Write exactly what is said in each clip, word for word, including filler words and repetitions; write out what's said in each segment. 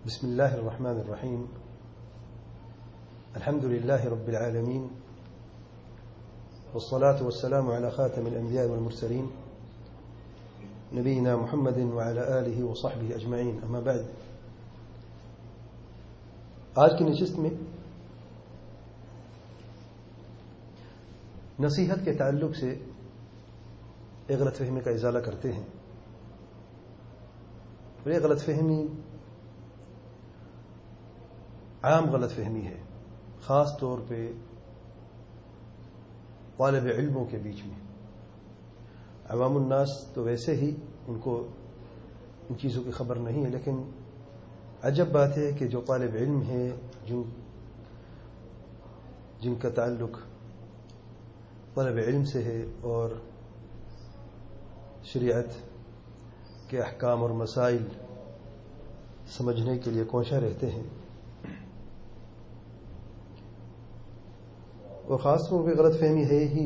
بسم الله الرحمن الرحيم. الحمد لله رب العالمين، والصلاة والسلام على خاتم الأنبياء والمرسلين نبينا محمد وعلى آله وصحبه أجمعين. أما بعد، آج کی نشست میں نصیحت کے تعلق سے ایک غلط فہمی کا ازالہ کرتے ہیں. اور یہ غلط فہمی عام غلط فہمی ہے، خاص طور پہ طالب علموں کے بیچ میں. عوام الناس تو ویسے ہی ان کو ان چیزوں کی خبر نہیں ہے، لیکن عجب بات ہے کہ جو طالب علم ہے، جن جن کا تعلق طالب علم سے ہے اور شریعت کے احکام اور مسائل سمجھنے کے لیے کوشاں رہتے ہیں، اور خاص طور پہ غلط فہمی ہے ہی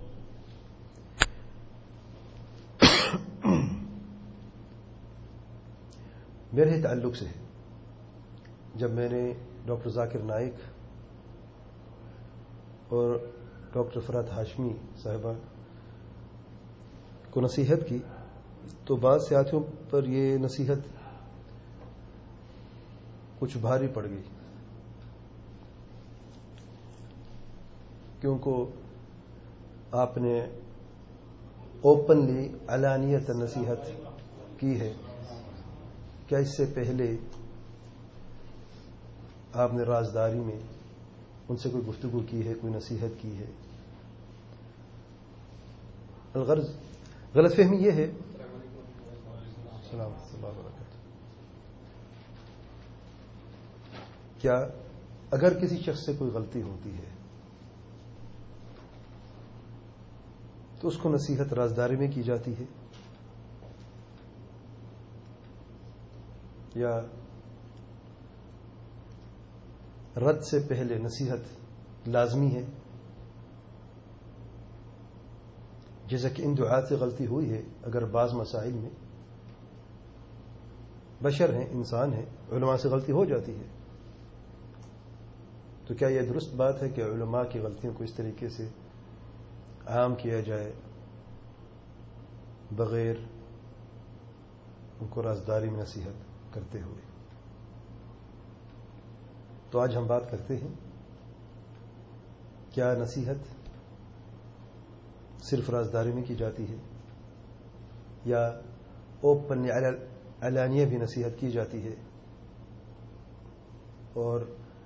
میرے تعلق سے ہے. جب میں نے ڈاکٹر ذاکر نائک اور ڈاکٹر فرات ہاشمی صاحبہ کو نصیحت کی تو بعض ساتھیوں پر یہ نصیحت کچھ بھاری پڑ گئی، کیونکہ آپ نے اوپنلی علانیت نصیحت کی ہے. کیا اس سے پہلے آپ نے رازداری میں ان سے کوئی گفتگو کی ہے، کوئی نصیحت کی ہے؟ الغرض غلط فہمی یہ ہے. السلام علیکم وبرکاتہ. کیا اگر کسی شخص سے کوئی غلطی ہوتی ہے تو اس کو نصیحت رازداری میں کی جاتی ہے، یا رد سے پہلے نصیحت لازمی ہے؟ جیسا کہ ان دعات سے غلطی ہوئی ہے، اگر بعض مسائل میں بشر ہیں، انسان ہیں، علماء سے غلطی ہو جاتی ہے، تو کیا یہ درست بات ہے کہ علماء کی غلطیوں کو اس طریقے سے عام کیا جائے بغیر ان کو رازداری میں نصیحت کرتے ہوئے؟ تو آج ہم بات کرتے ہیں کیا نصیحت صرف رازداری میں کی جاتی ہے، یا اوپن علانیہ بھی نصیحت کی جاتی ہے؟ اور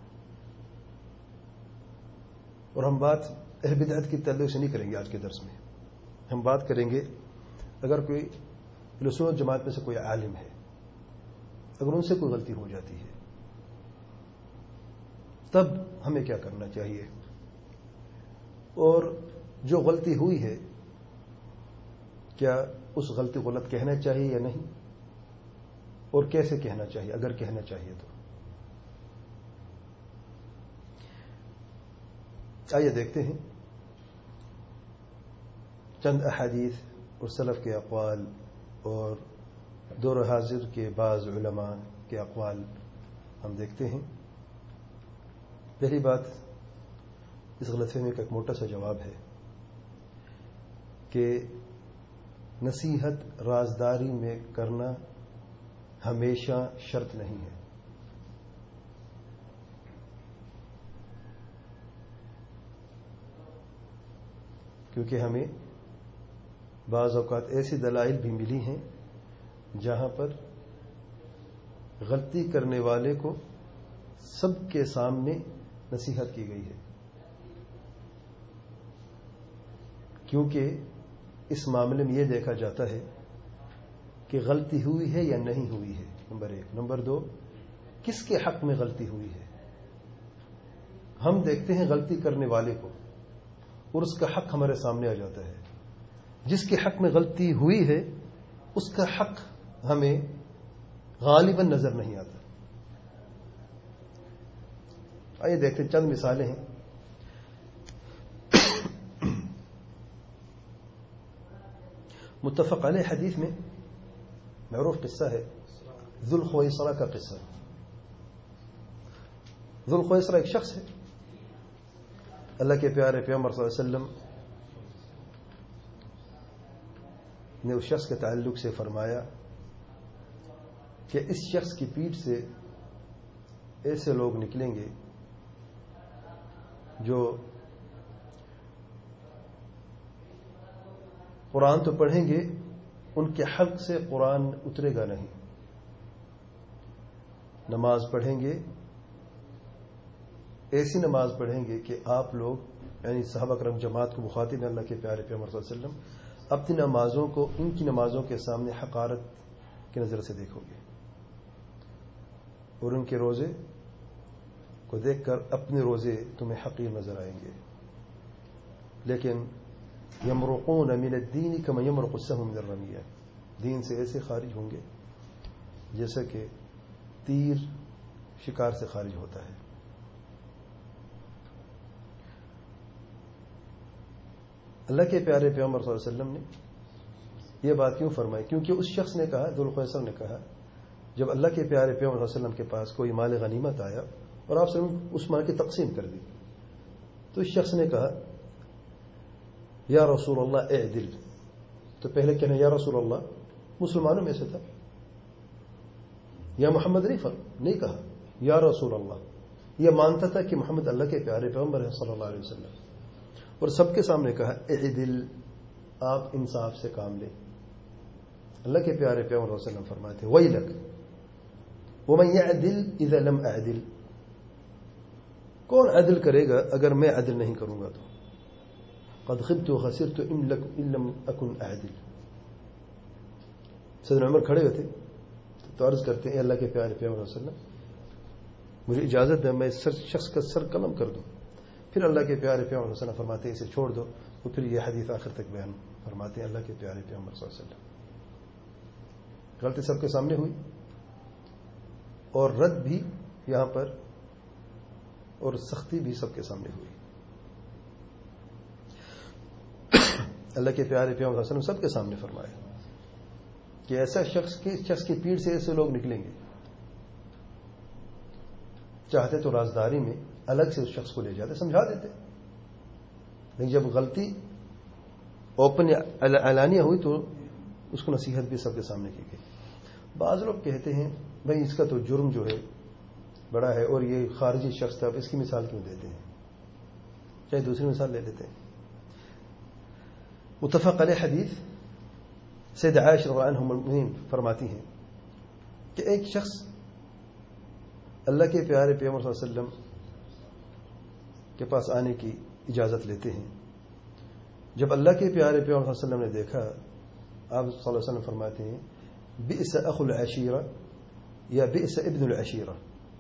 اور ہم بات اہل بدعت کی تعلق سے نہیں کریں گے. آج کے درس میں ہم بات کریں گے اگر کوئی اہل سنت جماعت میں سے کوئی عالم ہے، اگر ان سے کوئی غلطی ہو جاتی ہے تب ہمیں کیا کرنا چاہیے، اور جو غلطی ہوئی ہے کیا اس غلطی کو غلط کہنا چاہیے یا نہیں، اور کیسے کہنا چاہیے اگر کہنا چاہیے تو. آئیے دیکھتے ہیں چند احادیث اور سلف کے اقوال اور دور حاضر کے بعض علماء کے اقوال ہم دیکھتے ہیں. پہلی بات، اس غلط فہمی کا ایک موٹا سا جواب ہے کہ نصیحت رازداری میں کرنا ہمیشہ شرط نہیں ہے. کیونکہ ہمیں بعض اوقات ایسی دلائل بھی ملی ہیں جہاں پر غلطی کرنے والے کو سب کے سامنے نصیحت کی گئی ہے، کیونکہ اس معاملے میں یہ دیکھا جاتا ہے کہ غلطی ہوئی ہے یا نہیں ہوئی ہے، نمبر ایک. نمبر دو، کس کے حق میں غلطی ہوئی ہے. ہم دیکھتے ہیں غلطی کرنے والے کو اور اس کا حق ہمارے سامنے آ جاتا ہے. جس کے حق میں غلطی ہوئی ہے اس کا حق ہمیں غالباً نظر نہیں آتا. آئیے دیکھتے ہیں، چند مثالیں ہیں. متفق علیہ حدیث میں معروف قصہ ہے ذوالخویصرہ کا قصہ. ذوالخویسرہ ایک شخص ہے. اللہ کے پیارے پیغمبر صلی اللہ علیہ وسلم نے اس شخص کے تعلق سے فرمایا کہ اس شخص کی پیٹھ سے ایسے لوگ نکلیں گے جو قرآن تو پڑھیں گے، ان کے حلق سے قرآن اترے گا نہیں. نماز پڑھیں گے، ایسی نماز پڑھیں گے کہ آپ لوگ یعنی صحابہ کرام جماعت کو مخاطب اللہ کے پیارے پیغمبر صلی اللہ علیہ وسلم اپنی نمازوں کو ان کی نمازوں کے سامنے حقارت کی نظر سے دیکھو گے، اور ان کے روزے کو دیکھ کر اپنے روزے تمہیں حقیر نظر آئیں گے. لیکن یمرقون من الدین کما یمرق السهم من الرمیہ، دین سے ایسے خارج ہوں گے جیسا کہ تیر شکار سے خارج ہوتا ہے. اللہ کے پیارے پیغمبر صلی اللہ علیہ وسلم نے یہ بات کیوں فرمائی؟ کیونکہ اس شخص نے کہا، ذوالخویسر نے کہا، جب اللہ کے پیارے پیغمبر صلی اللہ علیہ وسلم کے پاس کوئی مال غنیمت آیا اور آپ سے اس مال کی تقسیم کر دی، تو اس شخص نے کہا یا رسول اللہ اعدل. تو پہلے کہنا یا رسول اللہ مسلمانوں میں سے تھا، یا محمد نہیں کہا، یا رسول اللہ. یہ مانتا تھا کہ محمد اللہ کے پیارے پیغمبر ہیں صلی اللہ علیہ وسلم، اور سب کے سامنے کہا اعدل، آپ انصاف سے کام لیں. اللہ کے پیارے پیغمبر صلی اللہ علیہ وسلم فرماتے ہیں ویلک ومن یعدل اذا لم اعدل، کون عدل کرے گا اگر میں عدل نہیں کروں گا تو. قد خبت وخسرت ان لم اكن اعدل. سیدنا عمر کھڑے ہوئے تھے تو عرض کرتے ہیں اللہ کے پیارے پیغمبر صلی اللہ علیہ وسلم مجھے اجازت ہے میں اس شخص کا سر قلم کر دوں. پھر اللہ کے پیارے پیغمبر صلی اللہ علیہ وسلم فرماتے ہیں اسے چھوڑ دو. تو پھر یہ حدیث آخر تک بیان فرماتے ہیں اللہ کے پیارے پیغمبر صلی اللہ علیہ وسلم. غلطی سب کے سامنے ہوئی اور رد بھی یہاں پر اور سختی بھی سب کے سامنے ہوئی. اللہ کے پیارے پیغمبر صلی اللہ علیہ وسلم سب کے سامنے فرمایا کہ ایسا شخص کے شخص کی پیٹھ سے ایسے لوگ نکلیں گے، چاہتے تو رازداری میں الگ سے اس شخص کو لے جاتے، سمجھا دیتے، لیکن جب غلطی اوپن اعلانیہ ہوئی تو اس کو نصیحت بھی سب کے سامنے کی گئی. بعض لوگ کہتے ہیں بھائی اس کا تو جرم جو ہے بڑا ہے اور یہ خارجی شخص تھا، اب اس کی مثال کیوں دیتے ہیں، چاہے دوسری مثال لے لیتے ہیں. متفق علیہ حدیث سید عائشہ رضی اللہ عنہا ام المؤمنین فرماتی ہیں کہ ایک شخص اللہ کے پیارے پیغمبر صلی اللہ علیہ وسلم کے پاس آنے کی اجازت لیتے ہیں. جب اللہ کے پیارے پیغمبر صلی اللہ علیہ وسلم نے دیکھا، آپ صلی اللہ علیہ وسلم فرماتے ہیں بئس اخو العشیرہ یا بئس ابن العشیرہ،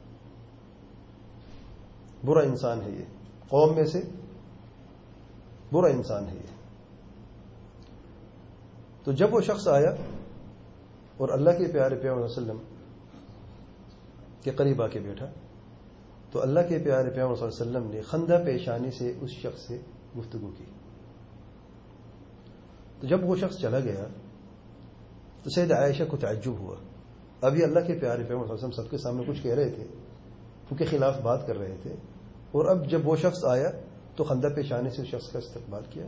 برا انسان ہے یہ، قوم میں سے برا انسان ہے یہ. تو جب وہ شخص آیا اور اللہ کے پیارے پیغمبر صلی اللہ علیہ وسلم کے قریب آ کے بیٹھا تو اللہ کے پیارے پیغمبر صلی اللہ علیہ وسلم نے خندہ پیشانی سے اس شخص سے گفتگو کی. تو جب وہ شخص چلا گیا تو سید عائشہ کو تعجب ہوا. ابھی اللہ کے پیارے پیغمبر صلی اللہ علیہ وسلم سب کے سامنے کچھ کہہ رہے تھے، ان کے خلاف بات کر رہے تھے، اور اب جب وہ شخص آیا تو خندہ پیشانی سے اس شخص کا استقبال کیا.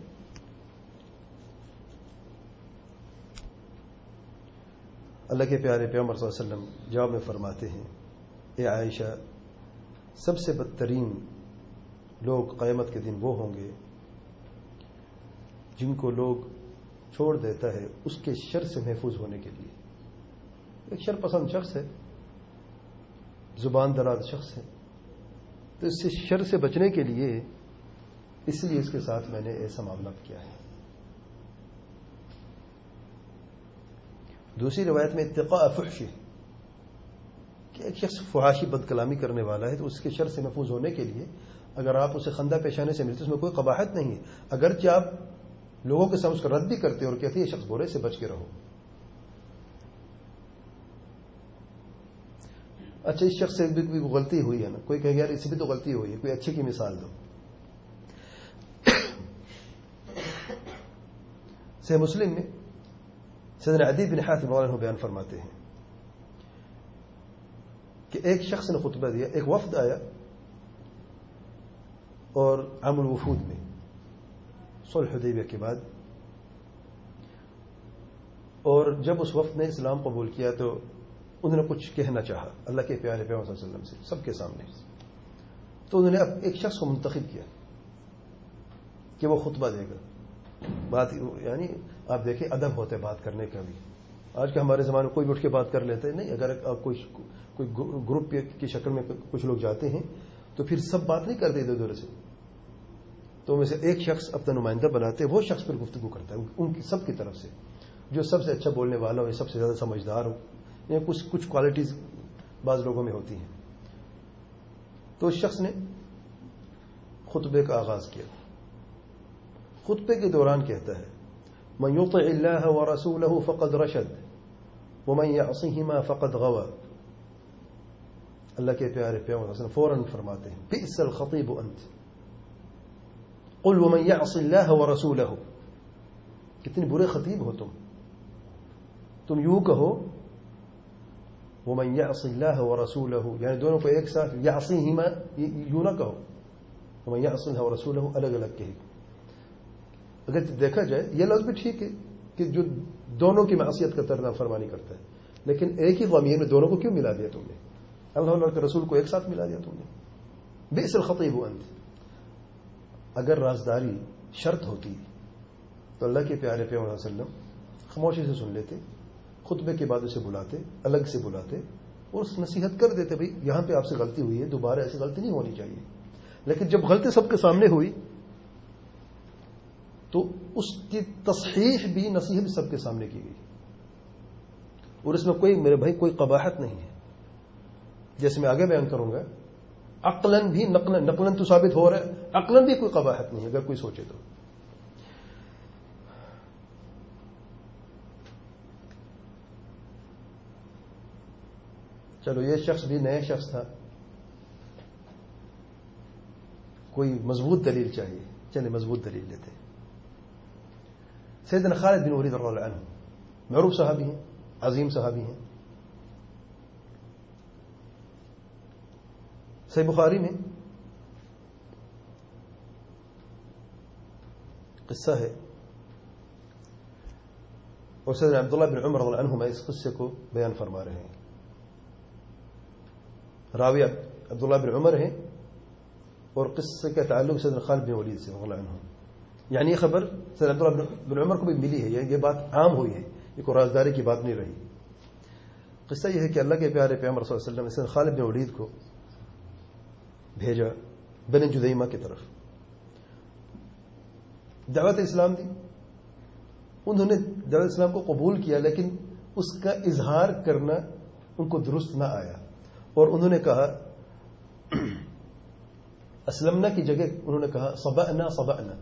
اللہ کے پیارے پیغمبر صلی اللہ علیہ وسلم جواب میں فرماتے ہیں اے عائشہ، سب سے بدترین لوگ قیامت کے دن وہ ہوں گے جن کو لوگ چھوڑ دیتا ہے اس کے شر سے محفوظ ہونے کے لیے. ایک شر پسند شخص ہے، زبان دراز شخص ہے، تو اس سے شر سے بچنے کے لیے اس لیے اس کے ساتھ میں نے ایسا معاملہ کیا ہے. دوسری روایت میں اتقاء فحش، کہ ایک شخص فحاشی بد کلامی کرنے والا ہے تو اس کے شر سے محفوظ ہونے کے لیے اگر آپ اسے خندہ پیشانے سے ملتے اس میں کوئی قباحت نہیں ہے، اگرچہ آپ لوگوں کے سامنے اس کو رد بھی کرتے اور کہتے ہیں یہ شخص برے سے بچ کے رہو. اچھا اس شخص سے بھی کوئی غلطی ہوئی ہے نا، کوئی کہے گا یار اس سے بھی تو غلطی ہوئی ہے، کوئی اچھے کی مثال دو. صحیح مسلم میں سیدنا عدی بن حاتم رضی اللہ عنہ بیان فرماتے ہیں کہ ایک شخص نے خطبہ دیا، ایک وفد آیا اور عام الوفود میں صلح حدیبیہ کے بعد. اور جب اس وفد نے اسلام قبول کیا تو انہوں نے کچھ کہنا چاہا اللہ کے پیارے پیغمبر صلی اللہ علیہ وسلم سے سب کے سامنے. تو انہوں نے ایک شخص کو منتخب کیا کہ وہ خطبہ دے گا. بات یعنی آپ دیکھیں ادب ہوتا ہے بات کرنے کا بھی. آج کے ہمارے زمانے میں کوئی بھی اٹھ کے بات کر لیتے ہیں نہیں. اگر آپ کوئی کوئی گروپ کی شکل میں کچھ لوگ جاتے ہیں تو پھر سب بات نہیں کرتے ادھر ادھر سے. تو میں سے ایک شخص اپنا نمائندہ بناتے ہیں, وہ شخص پھر گفتگو کرتا ہے ان کی سب کی طرف سے, جو سب سے اچھا بولنے والا ہو, سب سے زیادہ سمجھدار ہو. یہ کچھ کچھ کوالٹیز بعض لوگوں میں ہوتی ہیں. تو اس شخص نے خطبے کا آغاز کیا. خطبے کے دوران کہتا ہے من یطع اللہ ورسولہ فقد رشد ومن یعصہما فقد غوی. اللہ کے پیارے پیغمبر فوراً فرماتے ہیں بئس الخطیب انت قل ومن یعص اللہ ورسولہ. کتنے برے خطیب ہو تم. تم یوں کہو ومن یعص اللہ ورسولہ, یعنی دونوں کو ایک ساتھ, یعصیہما یوں نہ کہو, ومن یعص اللہ ورسولہ الگ الگ کہے. اگر دیکھا جائے یہ لفظ بھی ٹھیک ہے کہ جو دونوں کی معصیت کا ترنا فرمانی کرتا ہے, لیکن ایک ہی ضمیر میں دونوں کو کیوں ملا دیا تم نے؟ اللہ اللہ کے رسول کو ایک ساتھ ملا دیا تم نے. بئس الخطیب انت. اگر رازداری شرط ہوتی تو اللہ کے پیارے پیغمبر صلی اللہ علیہ وسلم خاموشی سے سن لیتے, خطبے کے بعد اسے بلاتے, الگ سے بلاتے اور نصیحت کر دیتے بھائی یہاں پہ آپ سے غلطی ہوئی ہے, دوبارہ ایسی غلطی نہیں ہونی چاہیے. لیکن جب غلطی سب کے سامنے ہوئی تو اس کی تصحیح بھی نصیحت بھی سب کے سامنے کی گئی, اور اس میں کوئی میرے بھائی کوئی قباحت نہیں ہے. جیسے میں آگے بیان کروں گا, عقلاً بھی نقلاً نقلاً تو ثابت ہو رہا ہے, عقلاً بھی کوئی قباحت نہیں ہے اگر کوئی سوچے تو. چلو یہ شخص بھی نیا شخص تھا, کوئی مضبوط دلیل چاہیے, چلے مضبوط دلیل لیتے ہیں. سیدنا خالد بن ولید رضی اللہ عنہ معروف صحابی ہیں, عظیم صحابی ہیں. صحیح بخاری میں قصہ ہے, اور سیدنا عبداللہ بن عمر رضی اللہ عنہما اس قصے کو بیان فرما رہے ہیں. راوی عبداللہ بن عمر ہیں اور قصے کا تعلق سیدنا خالد بن ولید سے رضی اللہ عنہ. یعنی یہ خبر سیدنا عبداللہ بن عمر کو بھی ملی ہے, یہ بات عام ہوئی ہے, یہ کوئی رازداری کی بات نہیں رہی. قصہ یہ ہے کہ اللہ کے پیارے پیغمبر صلی اللہ علیہ وسلم نے سیدنا خالد بن ولید کو بھیجا بنی جذیمہ کی طرف, دعوت اسلام دی. انہوں نے دعوت اسلام کو قبول کیا, لیکن اس کا اظہار کرنا ان کو درست نہ آیا, اور انہوں نے کہا اسلمنا کی جگہ انہوں نے کہا صبأنا صبأنا.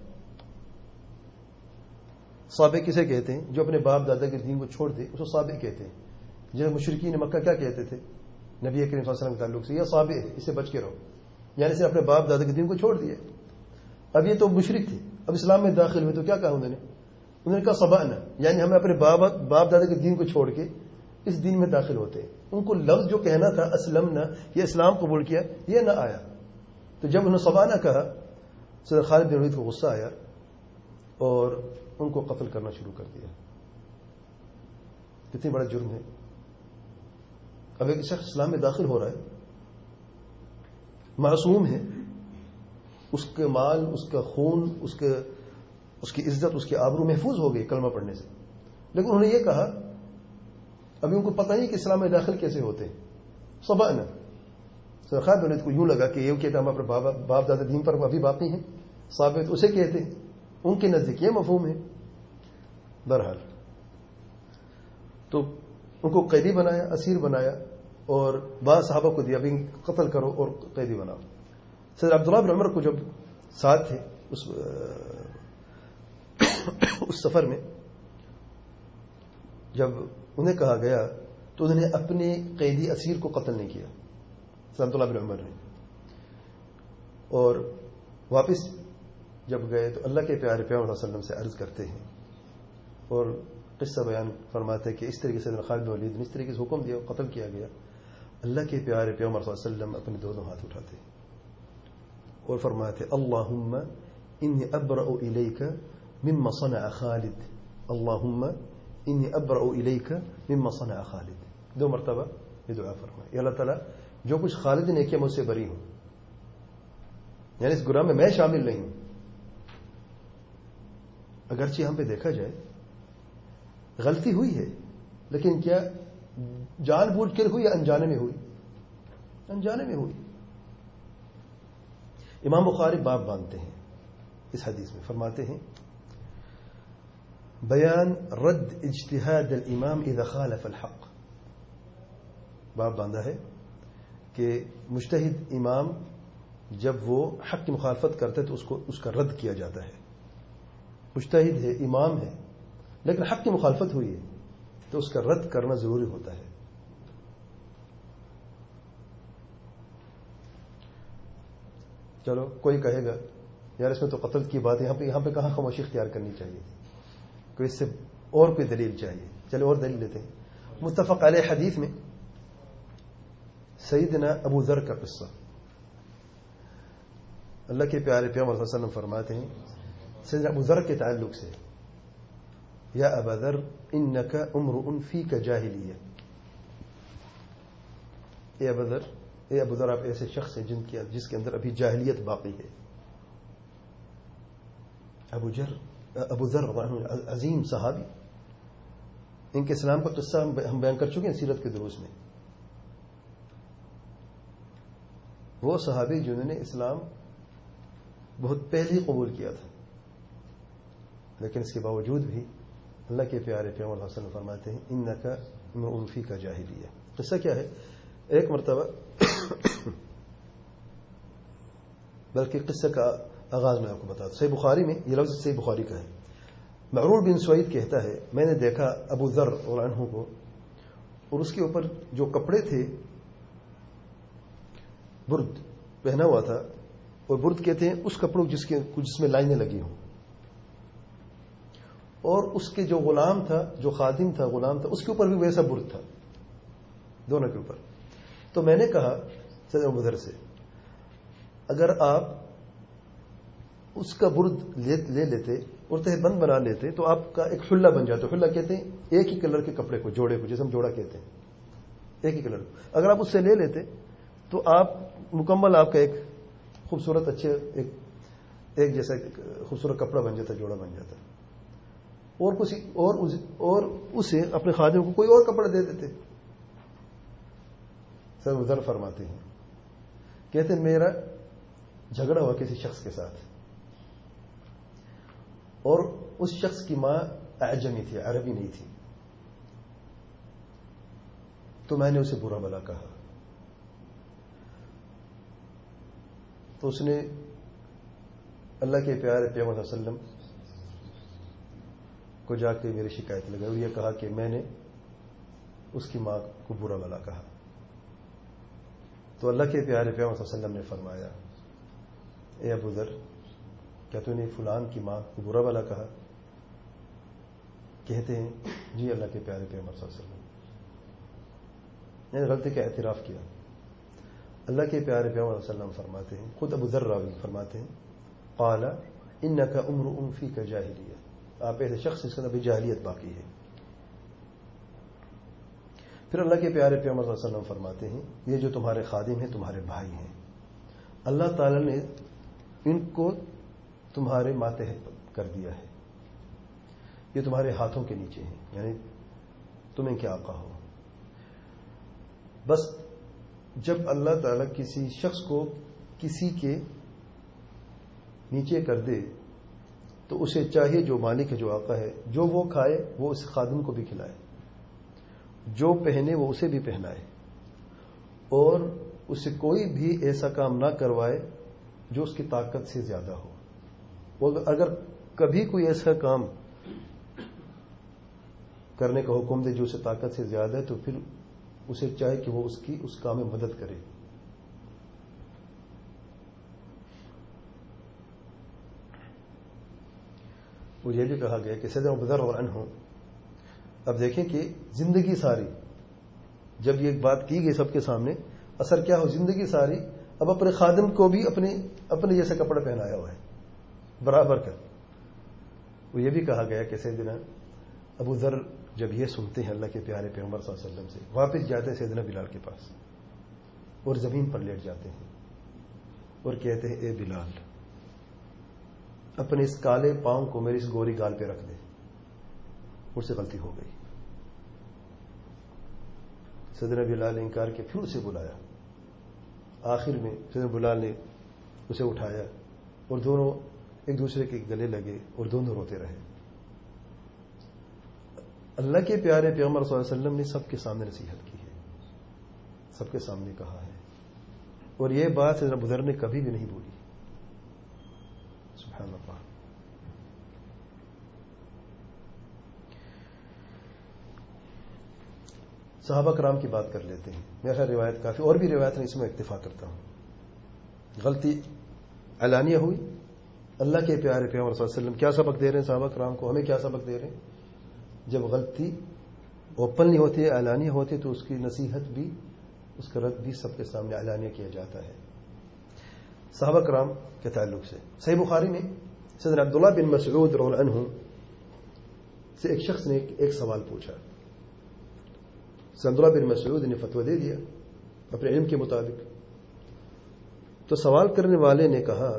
صابع کسے کہتے ہیں؟ جو اپنے باپ دادا کے دین کو چھوڑ دے اس کو صابع کہتے ہیں. جیسے مشرکین مکہ کیا کہتے تھے نبی کریم صلی اللہ علیہ وسلم کے تعلق سے, یہ صابع ہے, اس سے بچ کے رہو. یعنی سے اپنے باپ دادا کے دین کو چھوڑ دیا. اب یہ تو مشرک تھے, اب اسلام میں داخل ہوئے تو کیا کہا انہوں نے؟ انہوں نے کہا صبأنا, یعنی ہمیں اپنے باپ باپ دادا کے دین کو چھوڑ کے اس دین میں داخل ہوتے ہیں. ان کو لفظ جو کہنا تھا اسلمنا, یہ اسلام قبول کیا, یہ نہ آیا. تو جب انہوں نے صبأنا کہا سیدنا خالد بن ولید کو غصہ آیا اور ان کو قتل کرنا شروع کر دیا. کتنی بڑا جرم ہے. اب ایک شخص اسلام میں داخل ہو رہا ہے, معصوم ہے, اس کے مال, اس کا خون, اس کے اس کی عزت, اس کی آبرو محفوظ ہو گئی کلمہ پڑھنے سے, لیکن انہوں نے یہ کہا ابھی ان کو پتہ نہیں کہ اسلام میں داخل کیسے ہوتے ہیں. صبأنا. خالد بن ولید کو یوں لگا کہ یہ کہتا ہم اپنے باپ دادا دین پر ابھی باقی ہیں, ثابت اسے کہتے ہیں, ان کے نزدیک یہ مفہوم ہے. بہرحال تو ان کو قیدی بنایا, اسیر بنایا, اور بعض صحابہ کو دیا بھی قتل کرو اور قیدی بناؤ. سیدنا عبداللہ بن عمر کو جب ساتھ تھے اس اس سفر میں, جب انہیں کہا گیا تو انہوں نے اپنے قیدی اسیر کو قتل نہیں کیا سیدنا عبداللہ بن عمر نے. اور واپس جب گئے تو اللہ کے پیارے پیغمبر صلی اللہ علیہ وسلم سے عرض کرتے ہیں اور قصہ بیان فرماتے ہیں کہ اس طریقے سے خالد بن ولید نے اس طریقے سے حکم دیا, قتل کیا گیا. اللہ کے پیارے پیغمبر صلی اللہ علیہ وسلم اپنے دونوں ہاتھ اٹھاتے اور فرماتے تھے اللہم انی ابرأ الیک مما صنع خالد، اللہم انی ابرأ الیک مما صنع خالد، دو مرتبہ یہ دعا فرمائے، اللہ تعالیٰ جو کچھ خالد نے کیا مجھ سے بری ہوں، یعنی اس گناہ میں میں شامل نہیں ہوں۔ اگرچہ ہم پہ دیکھا جائے غلطی ہوئی ہے، لیکن کیا جان بوجھ کر ہوئی یا انجانے میں ہوئی؟ انجانے میں ہوئی۔ امام بخاری باب باندھتے ہیں اس حدیث میں، فرماتے ہیں بیان رد اجتہاد الامام اذا خالف الحق، باب باندھا ہے کہ مجتہد امام جب وہ حق کی مخالفت کرتے تو اس کو اس کا رد کیا جاتا ہے۔ مجتہد ہے، امام ہے، لیکن حق کی مخالفت ہوئی ہے تو اس کا رد کرنا ضروری ہوتا ہے۔ چلو کوئی کہے گا یار اس میں تو قتل کی بات ہے، یہاں پہ یہاں پہ کہاں خاموشی اختیار کرنی چاہیے تھی، کوئی اس سے اور کوئی دلیل چاہیے۔ چلو اور دلیل لیتے ہیں۔ متفق علیہ حدیث میں سیدنا ابو ذر کا قصہ، اللہ کے پیارے پیغمبر صلی اللہ علیہ وسلم فرماتے ہیں سیدنا ابو ذر کے تعلق سے، یا ابا ذر انک امرؤ فیک جاہلیہ، اے ابو ذر اے ابو ذر آپ ایسے شخص ہیں جن کی جس کے اندر ابھی جاہلیت باقی ہے۔ ابو ذر ابو ذر عظیم صحابی، ان کے اسلام کا قصہ ہم بیان کر چکے ہیں سیرت کے دروس میں۔ وہ صحابی جنہوں نے اسلام بہت پہلے ہی قبول کیا تھا، لیکن اس کے باوجود بھی اللہ کے پیارے پیغمبر صلی اللہ علیہ وسلم فرماتے ہیں انک امرؤ فیک جاہلیہ۔ قصہ کیا ہے؟ ایک مرتبہ بلکہ قصہ کا آغاز میں آپ کو بتا دوں، صحیح بخاری میں یہ لفظ صحیح بخاری کا ہے۔ معرور بن سعید کہتا ہے میں نے دیکھا ابو ذر رضی اللہ عنہ کو، اور اس کے اوپر جو کپڑے تھے برد پہنا ہوا تھا، اور برد کہتے ہیں اس کپڑوں جس کے جس میں لائنیں لگی ہوں، اور اس کے جو غلام تھا، جو خادم تھا، غلام تھا، اس کے اوپر بھی ویسا برد تھا، دونوں کے اوپر۔ تو میں نے کہا سیدنا ابو ذر سے اگر آپ اس کا برد لے لیتے اور تہ بند بنا لیتے تو آپ کا ایک حلہ بن جاتا۔ حلہ کہتے ہیں ایک ہی کلر کے کپڑے کو، جوڑے کو، جیسے ہم جوڑا کہتے ہیں، ایک ہی کلر کو، اگر آپ اس سے لے لیتے تو آپ مکمل آپ کا ایک خوبصورت اچھے ایک ایک جیسا خوبصورت کپڑا بن جاتا، جوڑا بن جاتا، اور کچھ اور اور اسے اپنے خادم کو کوئی اور کپڑا دے دیتے۔ سر ذر فرماتے ہیں کہتے ہیں میرا جھگڑا ہوا کسی شخص کے ساتھ، اور اس شخص کی ماں اعجمی تھی، عربی نہیں تھی، تو میں نے اسے برا بھلا کہا، تو اس نے اللہ کے پیارے پیغمبر صلی اللہ علیہ وسلم کو جا کے میری شکایت لگائی اور یہ کہا کہ میں نے اس کی ماں کو برا بھلا کہا۔ تو اللہ کے پیارے پیغمبر صلی اللہ علیہ وسلم نے فرمایا اے ابو ذر کیا تو نے فلان کی ماں کو برا بھلا کہا؟ کہتے ہیں جی اللہ کے پیارے پیغمبر صلی اللہ علیہ وسلم، نے غلطی کا اعتراف کیا۔ اللہ کے پیارے پیغمبر صلی اللہ علیہ وسلم فرماتے ہیں، خود ابو ذر راوی فرماتے ہیں قال انک امرؤ فیک جاہلیہ، آپ ایسے شخص جس کے اندر بھی جاہلیت باقی ہے۔ پھر اللہ کے پیارے پیغمبر صلی اللہ علیہ وسلم فرماتے ہیں یہ جو تمہارے خادم ہیں تمہارے بھائی ہیں، اللہ تعالی نے ان کو تمہارے ماتحت کر دیا ہے، یہ تمہارے ہاتھوں کے نیچے ہیں، یعنی تم ان کے آقا ہو۔ بس جب اللہ تعالیٰ کسی شخص کو کسی کے نیچے کر دے تو اسے چاہیے جو مالک ہے، جو آقا ہے، جو وہ کھائے وہ اس خادم کو بھی کھلائے، جو پہنے وہ اسے بھی پہنائے، اور اسے کوئی بھی ایسا کام نہ کروائے جو اس کی طاقت سے زیادہ ہو۔ اگر کبھی کوئی ایسا کام کرنے کا حکم دے جو اسے طاقت سے زیادہ ہے تو پھر اسے چاہے کہ وہ اس کی اس کام میں مدد کرے۔ اور یہ بھی کہا گیا کہ سیدنا ابو ذر رضی اللہ عنہ، اب دیکھیں کہ زندگی ساری جب یہ بات کی گئی سب کے سامنے، اثر کیا ہو، زندگی ساری اب اپنے خادم کو بھی اپنے اپنے جیسا کپڑا پہنایا ہوا ہے برابر کا. وہ یہ بھی کہا گیا کہ سیدنا ابو ذر جب یہ سنتے ہیں اللہ کے پیارے پیغمبر صلی اللہ علیہ وسلم سے, واپس جاتے ہیں سیدنا بلال کے پاس اور زمین پر لیٹ جاتے ہیں اور کہتے ہیں اے بلال, اپنے اس کالے پاؤں کو میری اس گوری گال پہ رکھ دے. مجھ سے غلطی ہو گئی. سیدنا بلال نے انکار کیا, پھر اسے بلایا. آخر میں سیدنا بلال نے اسے اٹھایا اور دونوں ایک دوسرے کے گلے لگے اور دونوں روتے رہے. اللہ کے پیارے پیغمبر صلی اللہ علیہ وسلم نے سب کے سامنے نصیحت کی ہے, سب کے سامنے کہا ہے, اور یہ بات سیدنا ابو ذر نے کبھی بھی نہیں بولی. سبحان اللہ. صحابہ کرام کی بات کر لیتے ہیں. میرا خیال روایت کافی, اور بھی روایت ہے, اس میں اکتفا کرتا ہوں. غلطی علانیہ ہوئی, اللہ کے پیارے پیغمبر صلی اللہ علیہ وسلم کیا سبق دے رہے ہیں صحابہ کرام کو, ہمیں کیا سبق دے رہے ہیں؟ جب غلطی اوپنلی ہوتی ہے, اعلانیہ ہوتی ہے, تو اس کی نصیحت بھی, اس کا رد بھی سب کے سامنے اعلانیہ کیا جاتا ہے. صحابہ کرام کے تعلق سے صحیح بخاری میں سیدنا عبداللہ بن مسعود رضی اللہ عنہ سے ایک شخص نے ایک سوال پوچھا. عبداللہ بن مسعود نے فتویٰ دے دیا اپنے علم کے مطابق. تو سوال کرنے والے نے کہا,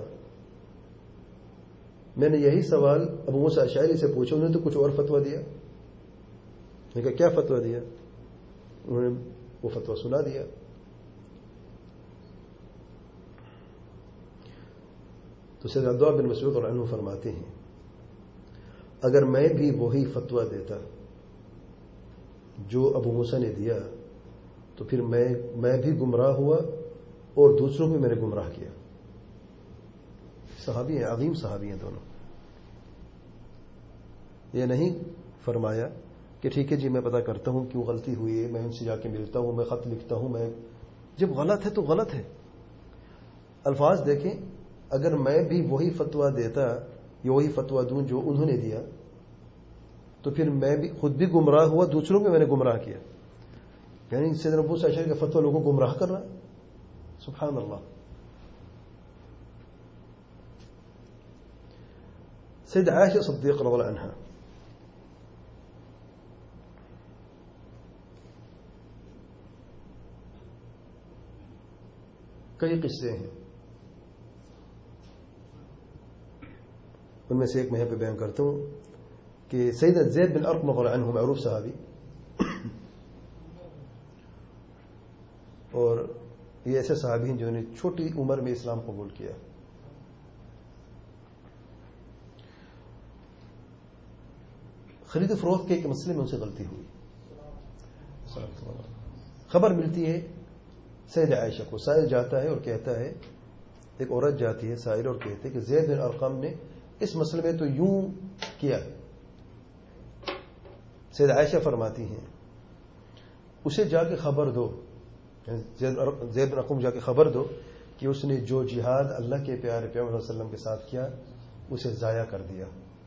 میں نے یہی سوال ابو موسیٰ اشعری سے پوچھا, انہوں نے تو کچھ اور فتویٰ دیا. میں نے کہا کیا فتویٰ دیا؟ انہوں نے وہ فتویٰ سنا دیا. تو سیدنا عبداللہ بن مسعود رضی اللہ عنہ فرماتے ہیں, اگر میں بھی وہی فتویٰ دیتا جو ابو موسیٰ نے دیا تو پھر میں میں بھی گمراہ ہوا اور دوسروں کو بھی میں نے گمراہ کیا. صحابی ہیں, عظیم صحابی ہیں دونوں. یہ نہیں فرمایا کہ ٹھیک ہے جی میں پتہ کرتا ہوں کیوں غلطی ہوئی ہے, میں ان سے جا کے ملتا ہوں, میں خط لکھتا ہوں. میں جب غلط ہے تو غلط ہے. الفاظ دیکھیں, اگر میں بھی وہی فتویٰ دیتا یا وہی فتویٰ دوں جو انہوں نے دیا تو پھر میں بھی خود بھی گمراہ ہوا, دوسروں کو میں نے گمراہ کیا. یعنی سیدنا ابو موسیٰ اشعری کا فتویٰ لوگوں کو گمراہ کر رہا ہے. سبحان اللہ. سید عائشہ صدیقہ رضی اللہ عنہا کئی قصے ہیں, ان میں سے ایک میں یہاں پہ بیان کرتا ہوں کہ سیدنا زید بن ارقم رضی اللہ عنہ معروف صحابی, اور یہ ایسے صحابی ہیں جنہوں نے چھوٹی عمر میں اسلام قبول کیا. خرید و فروخت کے ایک مسئلے میں ان سے غلطی ہوئی. خبر ملتی ہے سیدہ عائشہ کو, سائل جاتا ہے اور کہتا ہے, ایک عورت جاتی ہے سائل اور کہتے ہے کہ زید بن ارقم نے اس مسئلے میں تو یوں کیا. سیدہ عائشہ فرماتی ہیں اسے جا کے خبر دو, زید بن ارقم جا کے خبر دو کہ اس نے جو جہاد اللہ کے پیارے پیغمبر صلی اللہ علیہ وسلم کے ساتھ کیا اسے ضائع کر دیا.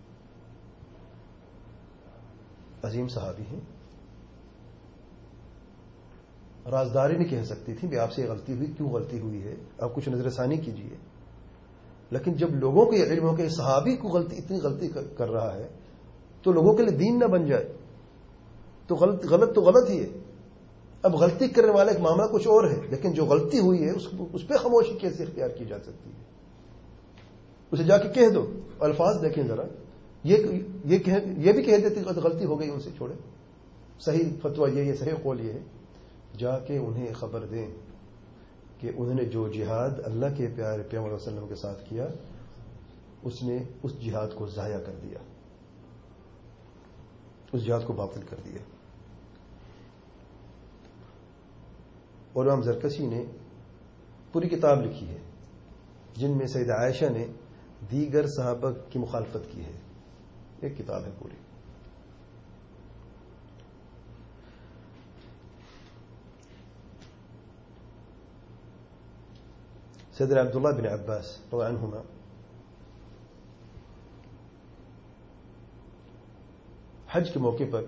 عظیم صحابی ہیں, رازداری نہیں کہہ سکتی تھی کہ آپ سے یہ غلطی ہوئی, کیوں غلطی ہوئی ہے, آپ کچھ نظر ثانی کیجئے. لیکن جب لوگوں کو یہ علم ہو کہ صحابی کو غلطی اتنی غلطی کر رہا ہے تو لوگوں کے لیے دین نہ بن جائے, تو غلط غلط تو غلط ہی ہے. اب غلطی کرنے والا ایک معاملہ کچھ اور ہے, لیکن جو غلطی ہوئی ہے اس, اس پہ خاموشی کیسے اختیار کی جا سکتی ہے؟ اسے جا کے کہہ دو. الفاظ دیکھیں ذرا, یہ یہ, یہ بھی کہہ دیتے غلطی ہو گئی, ان سے چھوڑے, صحیح فتویٰ یہ ہے, صحیح قول یہ ہے. جا کے انہیں خبر دیں کہ انہوں نے جو جہاد اللہ کے پیارے پیغمبر صلی اللہ علیہ وسلم کے ساتھ کیا اس نے اس جہاد کو ضائع کر دیا, اس جہاد کو باطل کر دیا. اور امام زرکشی نے پوری کتاب لکھی ہے جن میں سیدہ عائشہ نے دیگر صحابہ کی مخالفت کی ہے, ایک کتاب ہے پوری. سیدنا عبداللہ بن عباس رضی اللہ عنہما حج کے موقع پر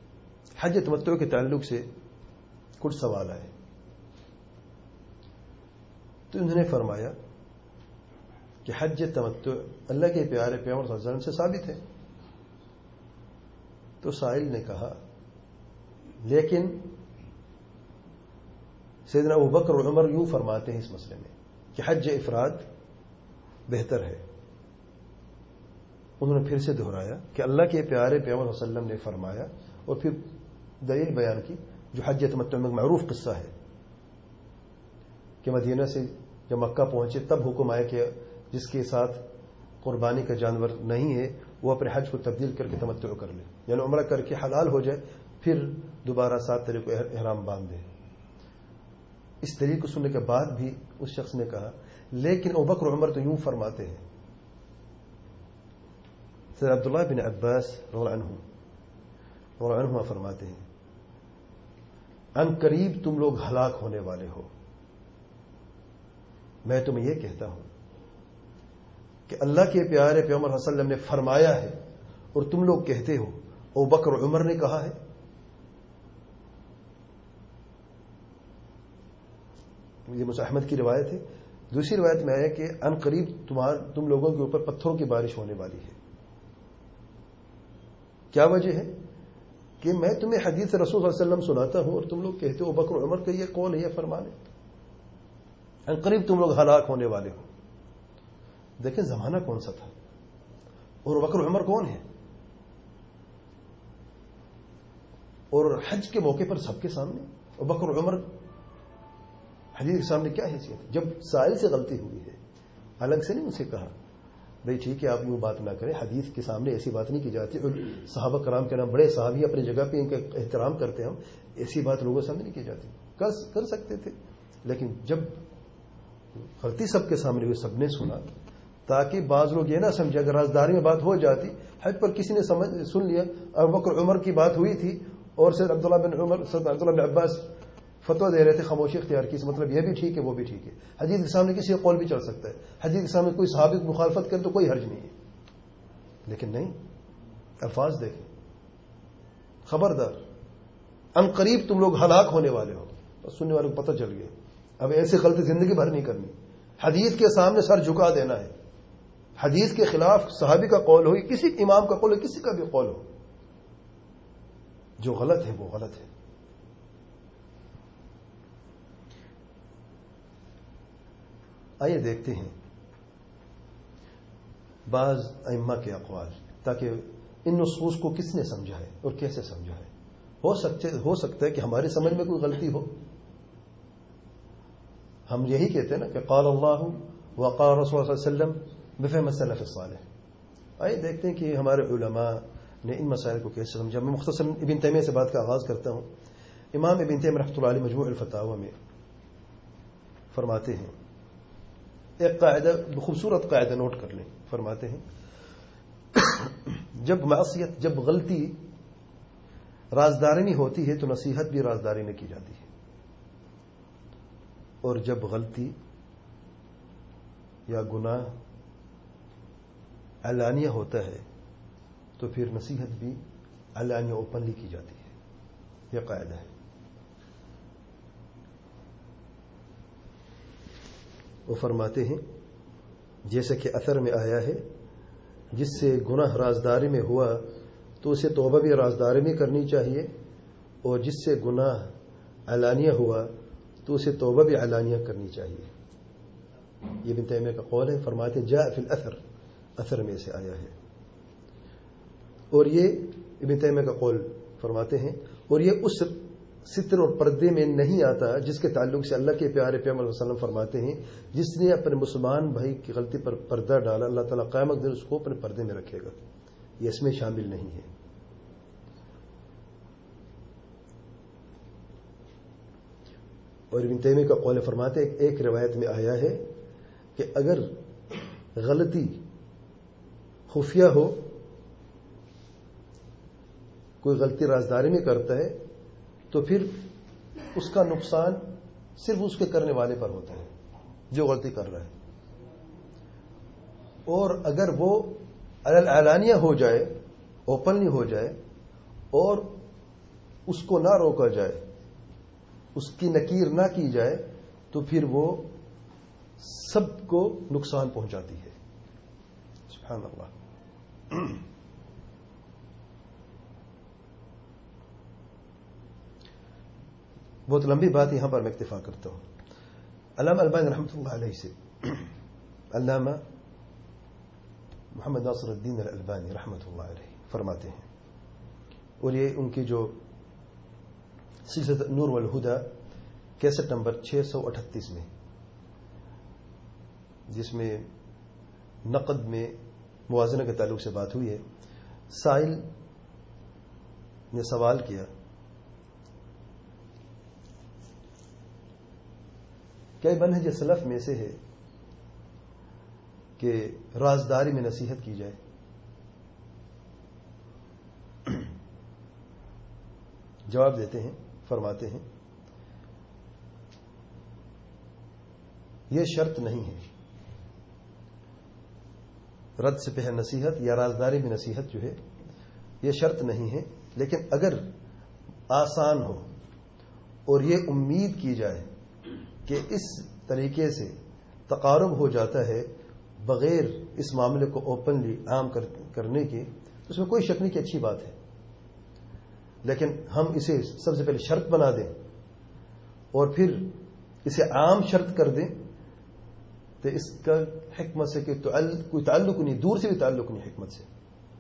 حج تمتع کے تعلق سے کچھ سوال آئے. تو انہوں نے فرمایا کہ حج تمتع اللہ کے پیارے پیغمبر صلی اللہ علیہ وسلم سے ثابت ہے. تو سائل نے کہا لیکن سیدنا ابو بکر اور عمر یوں فرماتے ہیں اس مسئلے میں کہ حج افراد بہتر ہے. انہوں نے پھر سے دہرایا کہ اللہ کے پیارے پیغمبر صلی اللہ علیہ وسلم نے فرمایا اور پھر دلیل بیان کی جو حج تمتع میں معروف قصہ ہے کہ مدینہ سے جب مکہ پہنچے تب حکم آیا کہ جس کے ساتھ قربانی کا جانور نہیں ہے وہ اپنے حج کو تبدیل کر کے تمتع کر لے، یعنی عمرہ کر کے حلال ہو جائے پھر دوبارہ سات طریق کو احرام باندھ دے. اس دلیل کو سننے کے بعد بھی اس شخص نے کہا لیکن ابوبکر اور عمر تو یوں فرماتے ہیں. سیدنا عبداللہ بن عباس رضی اللہ عنہ رضی اللہ عنہما فرماتے ہیں ان قریب تم لوگ ہلاک ہونے والے ہو. میں تمہیں یہ کہتا ہوں کہ اللہ کے پیارے پیغمبر صلی اللہ علیہ وسلم نے فرمایا ہے اور تم لوگ کہتے ہو ابوبکر اور عمر نے کہا ہے. یہ مسلم احمد کی روایت ہے. دوسری روایت میں آیا کہ ان قریب تمہار تم لوگوں کے اوپر پتھروں کی بارش ہونے والی ہے. کیا وجہ ہے کہ میں تمہیں حدیث رسول صلی اللہ علیہ وسلم سناتا ہوں اور تم لوگ کہتے ہو ابوبکر اور عمر کا یہ قول ہے، یہ فرمان ہے، ان قریب تم لوگ ہلاک ہونے والے ہو. دیکھیں زمانہ کون سا تھا اور ابوبکر اور عمر کون ہے، اور حج کے موقع پر سب کے سامنے ابوبکر اور عمر حدیث کے سامنے کیا حیثیت ہے. جب سائل سے غلطی ہوئی ہے الگ سے نہیں اسے کہا بھئی ٹھیک ہے آپ یوں بات نہ کریں، حدیث کے سامنے ایسی بات نہیں کی جاتی. اور صحابہ کرام کے نام بڑے صحابی اپنی جگہ پہ ان کا احترام کرتے ہیں، ہم ایسی بات لوگوں سامنے نہیں کی جاتی. کر سکتے تھے لیکن جب غلطی سب کے سامنے ہوئی سب نے سنا تاکہ بعض لوگ یہ نہ سمجھے اگر رازداری میں بات ہو جاتی حج پر کسی نے سمجھ سن لیا ابوبکر عمر کی بات ہوئی تھی اور سید عبداللہ بن عمر سید عبداللہ بن عباس فتویٰ دے رہے تھے خاموشی اختیار کی، اس مطلب یہ بھی ٹھیک ہے وہ بھی ٹھیک ہے. حدیث کے سامنے کسی کا قول بھی چل سکتا ہے، حدیث کے سامنے کوئی صحابی مخالفت کرے تو کوئی حرج نہیں ہے. لیکن نہیں، الفاظ دیکھیں خبردار ان قریب تم لوگ ہلاک ہونے والے ہو. بس سننے والوں کو پتہ چل گیا اب ایسی غلطی زندگی بھر نہیں کرنی. حدیث کے سامنے سر جھکا دینا ہے، حدیث کے خلاف صحابی کا قول ہو، کسی امام کا قول ہو، کسی کا بھی قول ہو، جو غلط ہے وہ غلط ہے. آئیے دیکھتے ہیں بعض ائمہ کے اقوال تاکہ ان نصوص کو کس نے سمجھا ہے اور کیسے سمجھا ہے. ہو سکتے ہو سکتا ہے کہ ہماری سمجھ میں کوئی غلطی ہو. ہم یہی کہتے ہیں نا کہ قال اللہ وقال رسول صلی اللہ علیہ وسلم بفہم السلف الصالح. آئیے دیکھتے ہیں کہ ہمارے علماء نے ان مسائل کو کیسے سمجھا. میں مختصر ابن تیمیہ سے بات کا آغاز کرتا ہوں. امام ابن تیمیہ رحمۃ اللہ علیہ مجموع الفتاوی میں فرماتے ہیں ایک قاعدہ خوبصورت قاعدہ نوٹ کر لیں. فرماتے ہیں جب معصیت جب غلطی رازداری میں ہوتی ہے تو نصیحت بھی رازداری میں کی جاتی ہے، اور جب غلطی یا گناہ علانیہ ہوتا ہے تو پھر نصیحت بھی علانیہ اوپنلی کی جاتی ہے. یہ قاعدہ ہے. وہ فرماتے ہیں جیسے کہ اثر میں آیا ہے جس سے گناہ رازداری میں ہوا تو اسے توبہ بھی رازداری میں کرنی چاہیے، اور جس سے گناہ علانیہ ہوا تو اسے توبہ بھی علانیہ کرنی چاہیے. یہ ابن تیمیہ کا قول ہے. فرماتے ہیں جاء فی الاثر، اثر میں سے آیا ہے. اور یہ ابن تیمیہ کا قول فرماتے ہیں اور یہ اس ستر اور پردے میں نہیں آتا جس کے تعلق سے اللہ کے پیارے پیغمبر صلی اللہ علیہ وسلم فرماتے ہیں جس نے اپنے مسلمان بھائی کی غلطی پر پردہ ڈالا اللہ تعالیٰ قیامت دن اس کو اپنے پردے میں رکھے گا. یہ اس میں شامل نہیں ہے. اور ابن تیمیہ کا قول فرماتے ہیں ایک روایت میں آیا ہے کہ اگر غلطی خفیہ ہو، کوئی غلطی رازداری میں کرتا ہے تو پھر اس کا نقصان صرف اس کے کرنے والے پر ہوتا ہے جو غلطی کر رہا ہے. اور اگر وہ علانیہ ہو جائے، اوپنلی ہو جائے اور اس کو نہ روکا جائے، اس کی نکیر نہ کی جائے تو پھر وہ سب کو نقصان پہنچاتی ہے. سبحان اللہ. بہت لمبی بات یہاں پر میں اکتفا کرتا ہوں. علامہ البانی رحمۃ اللہ علیہ سے علامہ محمد ناصر الدین الالبانی رحمۃ اللہ علیہ فرماتے ہیں، اور یہ ان کی جو سلسلہ نور والہدی کیسٹ نمبر چھ سو اٹھتیس میں، جس میں نقد میں موازنہ کے تعلق سے بات ہوئی ہے، سائل نے سوال کیا کیا منہج سلف میں سے ہے کہ رازداری میں نصیحت کی جائے؟ جواب دیتے ہیں، فرماتے ہیں یہ شرط نہیں ہے. رد سے پہلے نصیحت یا رازداری میں نصیحت جو ہے یہ شرط نہیں ہے، لیکن اگر آسان ہو اور یہ امید کی جائے کہ اس طریقے سے تقارب ہو جاتا ہے بغیر اس معاملے کو اوپنلی عام کرنے کے، تو اس میں کوئی شک نہیں کہ اچھی بات ہے. لیکن ہم اسے سب سے پہلے شرط بنا دیں اور پھر اسے عام شرط کر دیں تو اس کا حکمت سے کہ کوئی تعلق نہیں، دور سے بھی تعلق نہیں حکمت سے.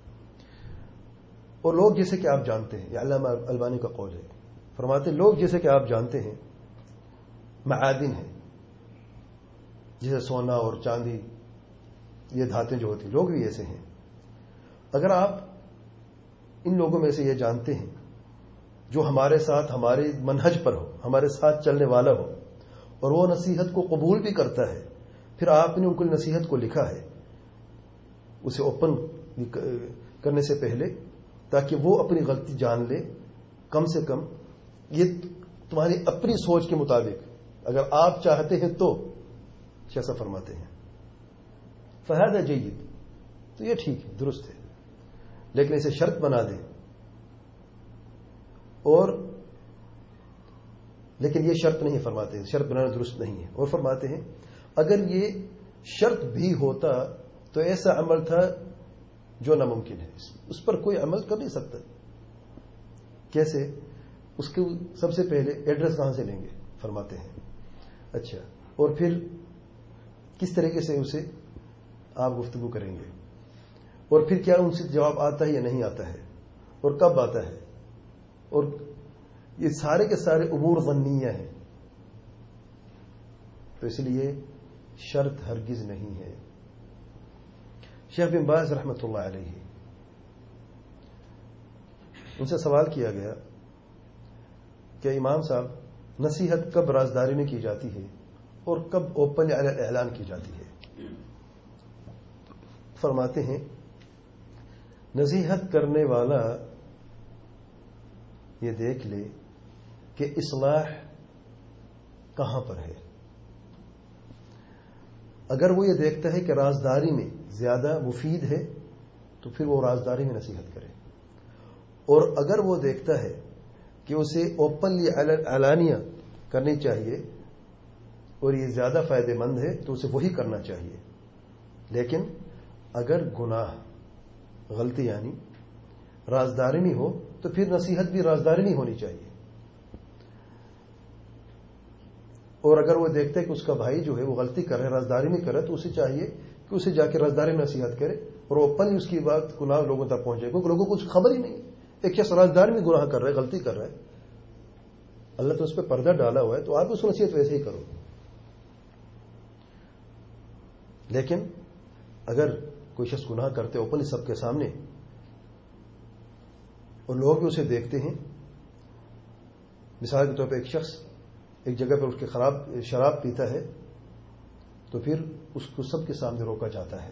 اور لوگ جیسے کہ آپ جانتے ہیں، یہ علامہ البانی کا قول ہے، فرماتے ہیں لوگ جیسے کہ آپ جانتے ہیں معادن ہیں، جیسے سونا اور چاندی، یہ دھاتیں جو ہوتی ہیں، لوگ بھی ایسے ہیں. اگر آپ ان لوگوں میں سے یہ جانتے ہیں جو ہمارے ساتھ ہمارے منہج پر ہو، ہمارے ساتھ چلنے والا ہو اور وہ نصیحت کو قبول بھی کرتا ہے، پھر آپ نے ان کو نصیحت کو لکھا ہے اسے اوپن کرنے سے پہلے تاکہ وہ اپنی غلطی جان لے، کم سے کم یہ تمہاری اپنی سوچ کے مطابق اگر آپ چاہتے ہیں تو جیسا فرماتے ہیں فہذا جید، تو یہ ٹھیک ہے، درست ہے. لیکن اسے شرط بنا دیں، اور لیکن یہ شرط نہیں فرماتے ہیں، شرط بنانا درست نہیں ہے. اور فرماتے ہیں اگر یہ شرط بھی ہوتا تو ایسا عمل تھا جو ناممکن ہے، اس پر کوئی عمل کر نہیں سکتا. کیسے؟ اس کے سب سے پہلے ایڈریس کہاں سے لیں گے؟ فرماتے ہیں اچھا، اور پھر کس طریقے سے اسے آپ گفتگو کریں گے، اور پھر کیا ان سے جواب آتا ہے یا نہیں آتا ہے، اور کب آتا ہے، اور یہ سارے کے سارے امور ظنیہ ہیں. تو اس لیے شرط ہرگز نہیں ہے. شیخ بن باز رحمۃ اللہ علیہ، ان سے سوال کیا گیا کہ امام صاحب نصیحت کب رازداری میں کی جاتی ہے اور کب اوپن اعلان کی جاتی ہے؟ فرماتے ہیں نصیحت کرنے والا یہ دیکھ لے کہ اصلاح کہاں پر ہے. اگر وہ یہ دیکھتا ہے کہ رازداری میں زیادہ مفید ہے تو پھر وہ رازداری میں نصیحت کرے، اور اگر وہ دیکھتا ہے کہ اسے اوپنلی اعلانیہ کرنی چاہیے اور یہ زیادہ فائدہ مند ہے تو اسے وہی کرنا چاہیے. لیکن اگر گناہ، غلطی یعنی رازداری میں ہو تو پھر نصیحت بھی رازداری میں ہونی چاہیے. اور اگر وہ دیکھتا ہے کہ اس کا بھائی جو ہے وہ غلطی کر رہا ہے، رازداری میں کر رہا ہے، تو اسے چاہیے کہ اسے جا کے رازداری میں نصیحت کرے اور اوپن اس کی بات گناہ لوگوں تک پہنچے، کیونکہ لوگوں کو کچھ خبر ہی نہیں. ایک شخص رازداری میں گناہ کر رہا ہے، غلطی کر رہا ہے، اللہ تو اس پہ پردہ ڈالا ہوا ہے، تو آپ اس کو نصیحت ویسے ہی کرو. لیکن اگر کوئی شخص گناہ کرتے اوپن سب کے سامنے اور لوگ بھی اسے دیکھتے ہیں، مثال کے طور پہ ایک شخص ایک جگہ پر اس کے خراب شراب پیتا ہے تو پھر اس کو سب کے سامنے روکا جاتا ہے.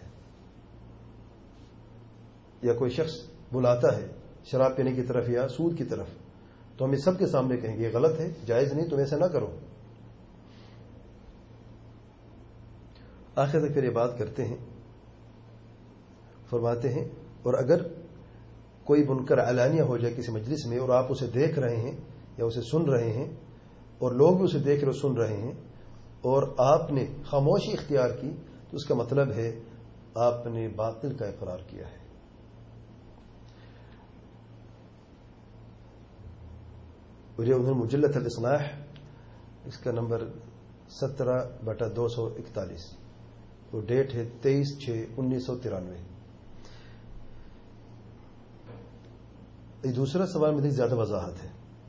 یا کوئی شخص بلاتا ہے شراب پینے کی طرف یا سود کی طرف، تو ہم یہ سب کے سامنے کہیں گے یہ غلط ہے، جائز نہیں، تم ایسا نہ کرو. آخر تک پھر یہ بات کرتے ہیں، فرماتے ہیں اور اگر کوئی منکر علانیہ ہو جائے کسی مجلس میں اور آپ اسے دیکھ رہے ہیں یا اسے سن رہے ہیں اور لوگ بھی اسے دیکھ رہے سن رہے ہیں اور آپ نے خاموشی اختیار کی تو اس کا مطلب ہے آپ نے باطل کا اقرار کیا ہے. اور یہ انہوں مجلت الاصلاح اس کا نمبر سترہ بٹا دو سو اکتالیس اور ڈیٹ ہے تیئیس چھ انیس سو ترانوے. دوسرا سوال میں زیادہ وضاحت ہے.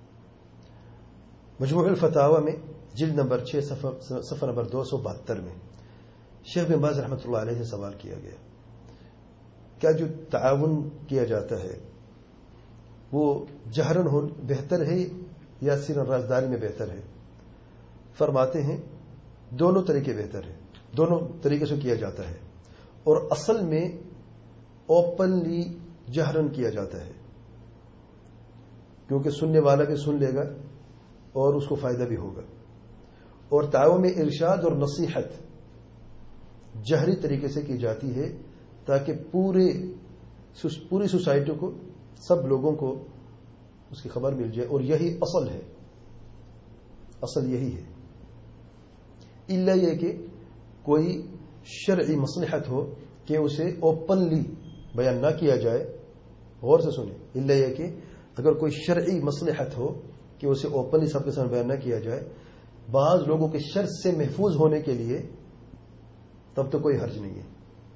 مجموع الفتاوی میں جلد نمبر چھ صفحہ نمبر دو سو بہتر میں شیخ بن باز رحمۃ اللہ علیہ سے سوال کیا گیا کیا جو تعاون کیا جاتا ہے وہ جہرن ہو بہتر ہے یا سرن رازداری میں بہتر ہے؟ فرماتے ہیں دونوں طریقے بہتر ہیں، دونوں طریقے سے کیا جاتا ہے، اور اصل میں اوپنلی جہرن کیا جاتا ہے کیونکہ سننے والا بھی سن لے گا اور اس کو فائدہ بھی ہوگا. اور تعاون میں ارشاد اور نصیحت جہری طریقے سے کی جاتی ہے تاکہ پورے پوری سوسائٹی کو، سب لوگوں کو اس کی خبر مل جائے، اور یہی اصل ہے، اصل یہی ہے. الا یہ کہ کوئی شرعی مصلحت ہو کہ اسے اوپنلی بیان نہ کیا جائے. غور سے سنیں، الا یہ کہ اگر کوئی شرعی مصلحت ہو کہ اسے اوپنلی سب کے سامنے بیان نہ کیا جائے، بعض لوگوں کے شر سے محفوظ ہونے کے لیے، تب تو کوئی حرج نہیں ہے.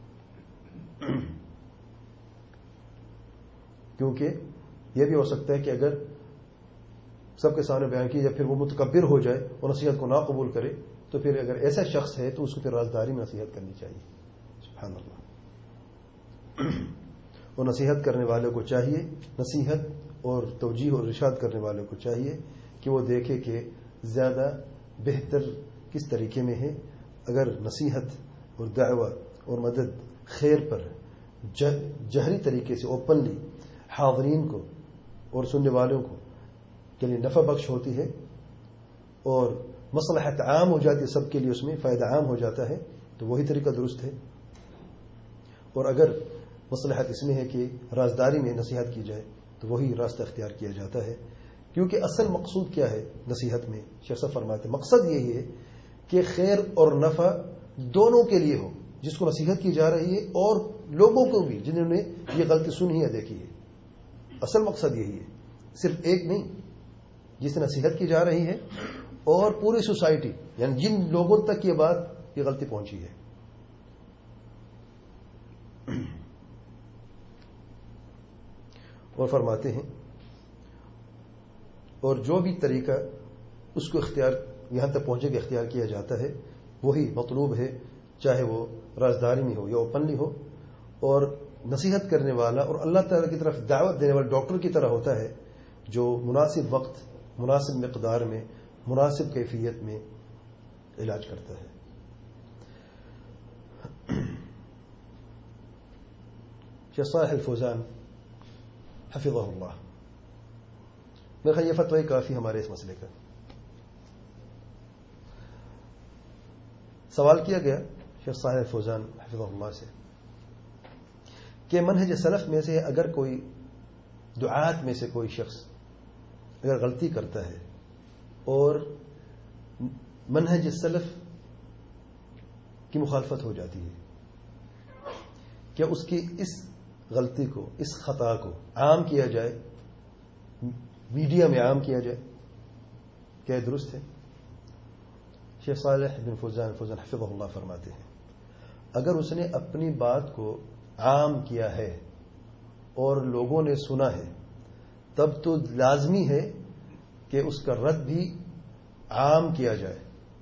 کیونکہ یہ بھی ہو سکتا ہے کہ اگر سب کے سامنے بیان کی یا پھر وہ متکبر ہو جائے اور نصیحت کو نہ قبول کرے، تو پھر اگر ایسا شخص ہے تو اس کو پھر رازداری میں نصیحت کرنی چاہیے. سبحان اللہ. اور نصیحت کرنے والے کو چاہیے، نصیحت اور توجیہ اور ارشاد کرنے والے کو چاہیے کہ وہ دیکھے کہ زیادہ بہتر کس طریقے میں ہے. اگر نصیحت اور دعوت اور مدد خیر پر جہری طریقے سے اوپنلی حاضرین کو اور سننے والوں کو کے لیے نفع بخش ہوتی ہے اور مصلحت عام ہو جاتی ہے، سب کے لیے اس میں فائدہ عام ہو جاتا ہے، تو وہی طریقہ درست ہے. اور اگر مصلحت اس میں ہے کہ رازداری میں نصیحت کی جائے تو وہی راستہ اختیار کیا جاتا ہے. کیونکہ اصل مقصود کیا ہے نصیحت میں؟ شیخ صاحب فرماتے ہیں مقصد یہی ہے کہ خیر اور نفع دونوں کے لیے ہو، جس کو نصیحت کی جا رہی ہے اور لوگوں کو بھی جنہوں نے یہ غلطی سنی ہے دیکھی ہے. اصل مقصد یہی ہے، صرف ایک نہیں جس سے نصیحت کی جا رہی ہے، اور پوری سوسائٹی، یعنی جن لوگوں تک یہ بات یہ غلطی پہنچی ہے. اور فرماتے ہیں اور جو بھی طریقہ اس کو اختیار یہاں تک پہنچے کہ اختیار کیا جاتا ہے وہی مطلوب ہے، چاہے وہ رازداری میں ہو یا اوپنلی ہو. اور نصیحت کرنے والا اور اللہ تعالی کی طرف دعوت دینے والا ڈاکٹر کی طرح ہوتا ہے جو مناسب وقت، مناسب مقدار میں، مناسب کیفیت میں علاج کرتا ہے. شیخ صالح الفوزان حفظہ اللہ، میرے خیال یہ فتوی کافی ہمارے اس مسئلے کا. سوال کیا گیا شیخ صالح الفوزان حفظہ اللہ سے کہ منہج سلف میں سے اگر کوئی دعات میں سے کوئی شخص اگر غلطی کرتا ہے اور منہج سلف کی مخالفت ہو جاتی ہے، کیا اس کی اس غلطی کو، اس خطا کو عام کیا جائے، میڈیا میں عام کیا جائے، کیا درست ہے؟ شیخ صالح بن فوزان فوزان حفظہ اللہ فرماتے ہیں اگر اس نے اپنی بات کو عام کیا ہے اور لوگوں نے سنا ہے تب تو لازمی ہے کہ اس کا رد بھی عام کیا جائے.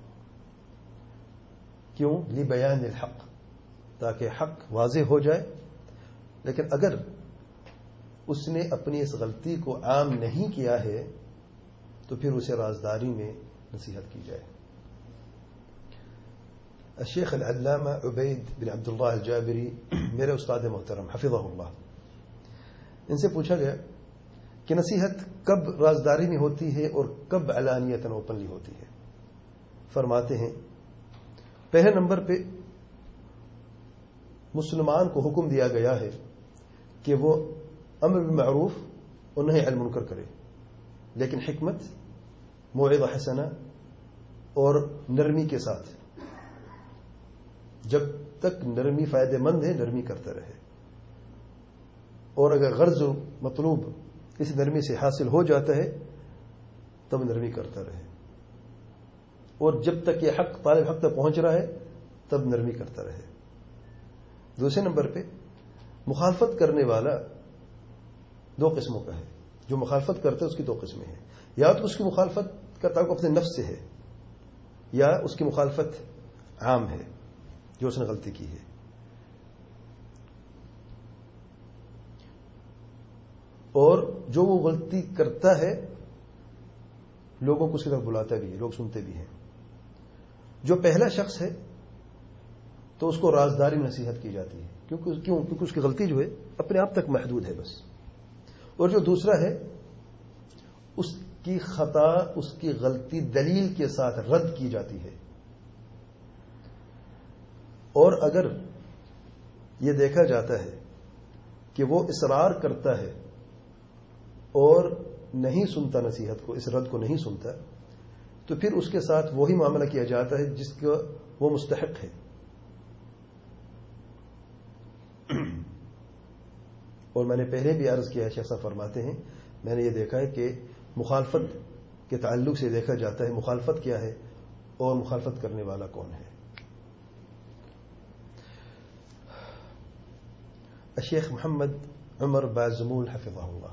کیوں؟ لبیان الحق، تاکہ حق واضح ہو جائے. لیکن اگر اس نے اپنی اس غلطی کو عام نہیں کیا ہے تو پھر اسے رازداری میں نصیحت کی جائے. الشیخ العلامہ عبید بن عبد اللہ الجابری میرے استاد محترم حفظہ اللہ، ان سے پوچھا گیا کہ نصیحت کب رازداری میں ہوتی ہے اور کب علانیتاً اوپنلی ہوتی ہے. فرماتے ہیں پہلے نمبر پہ مسلمان کو حکم دیا گیا ہے کہ وہ امر بالمعروف اور نہی عن المنکر کرے، لیکن حکمت، موعظہ حسنہ اور نرمی کے ساتھ. جب تک نرمی فائدہ مند ہے نرمی کرتا رہے, اور اگر غرض و مطلوب اس نرمی سے حاصل ہو جاتا ہے تب نرمی کرتا رہے, اور جب تک یہ حق طالب حق تک پہنچ رہا ہے تب نرمی کرتا رہے. دوسرے نمبر پہ مخالفت کرنے والا دو قسموں کا ہے. جو مخالفت کرتا ہے اس کی دو قسمیں ہیں. یا تو اس کی مخالفت کا تعلق اپنے نفس سے ہے, یا اس کی مخالفت عام ہے جو اس نے غلطی کی ہے. اور جو وہ غلطی کرتا ہے لوگوں کو اس کی طرف بلاتا بھی ہے, لوگ سنتے بھی ہیں. جو پہلا شخص ہے تو اس کو رازداری میں نصیحت کی جاتی ہے, کیونکہ کیوں کیونکہ اس کی غلطی جو ہے اپنے آپ تک محدود ہے بس. اور جو دوسرا ہے اس کی خطا, اس کی غلطی دلیل کے ساتھ رد کی جاتی ہے. اور اگر یہ دیکھا جاتا ہے کہ وہ اصرار کرتا ہے اور نہیں سنتا نصیحت کو, اس رد کو نہیں سنتا, تو پھر اس کے ساتھ وہی معاملہ کیا جاتا ہے جس کا وہ مستحق ہے. اور میں نے پہلے بھی عرض کیا ہے, شیخ صاحب فرماتے ہیں میں نے یہ دیکھا ہے کہ مخالفت کے تعلق سے دیکھا جاتا ہے مخالفت کیا ہے اور مخالفت کرنے والا کون ہے. الشیخ محمد عمر بازمول حفظہ اللہ,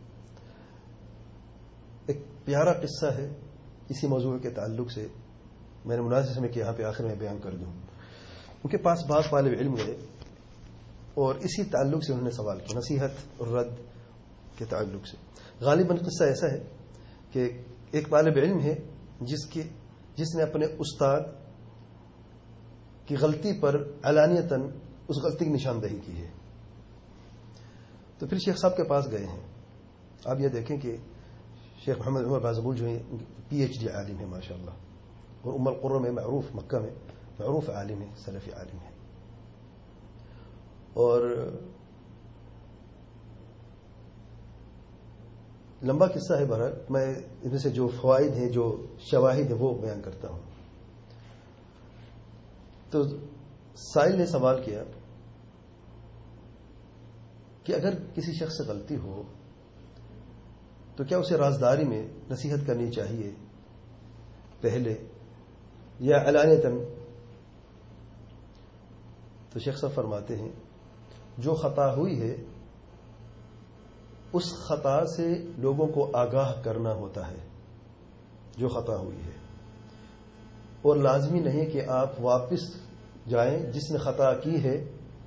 ایک پیارا قصہ ہے اسی موضوع کے تعلق سے, میں نے مناسب سمجھا کہ یہاں پہ آخر میں بیان کر دوں. ان کے پاس بعض طالب علم گئے اور اسی تعلق سے انہوں نے سوال کیا, نصیحت اور رد کے تعلق سے. غالباً قصہ ایسا ہے کہ ایک طالب علم ہے جس کے جس نے اپنے استاد کی غلطی پر علانیتاً اس غلطی کی نشاندہی کی ہے. تو پھر شیخ صاحب کے پاس گئے ہیں. آپ یہ دیکھیں کہ شیخ محمد عمر بازمول جو ہے پی ایچ ڈی عالم ہے ماشاء اللہ, اور ام القرى میں معروف, مکہ میں معروف عالم ہے, سلفی عالم ہے. اور لمبا قصہ ہے, بہرحال میں ان میں سے جو فوائد ہیں, جو شواہد ہیں وہ بیان کرتا ہوں. تو سائل نے سوال کیا کہ اگر کسی شخص سے غلطی ہو تو کیا اسے رازداری میں نصیحت کرنی چاہیے پہلے یا علانیتاً؟ تو شیخ صاحب فرماتے ہیں جو خطا ہوئی ہے اس خطا سے لوگوں کو آگاہ کرنا ہوتا ہے جو خطا ہوئی ہے, اور لازمی نہیں کہ آپ واپس جائیں جس نے خطا کی ہے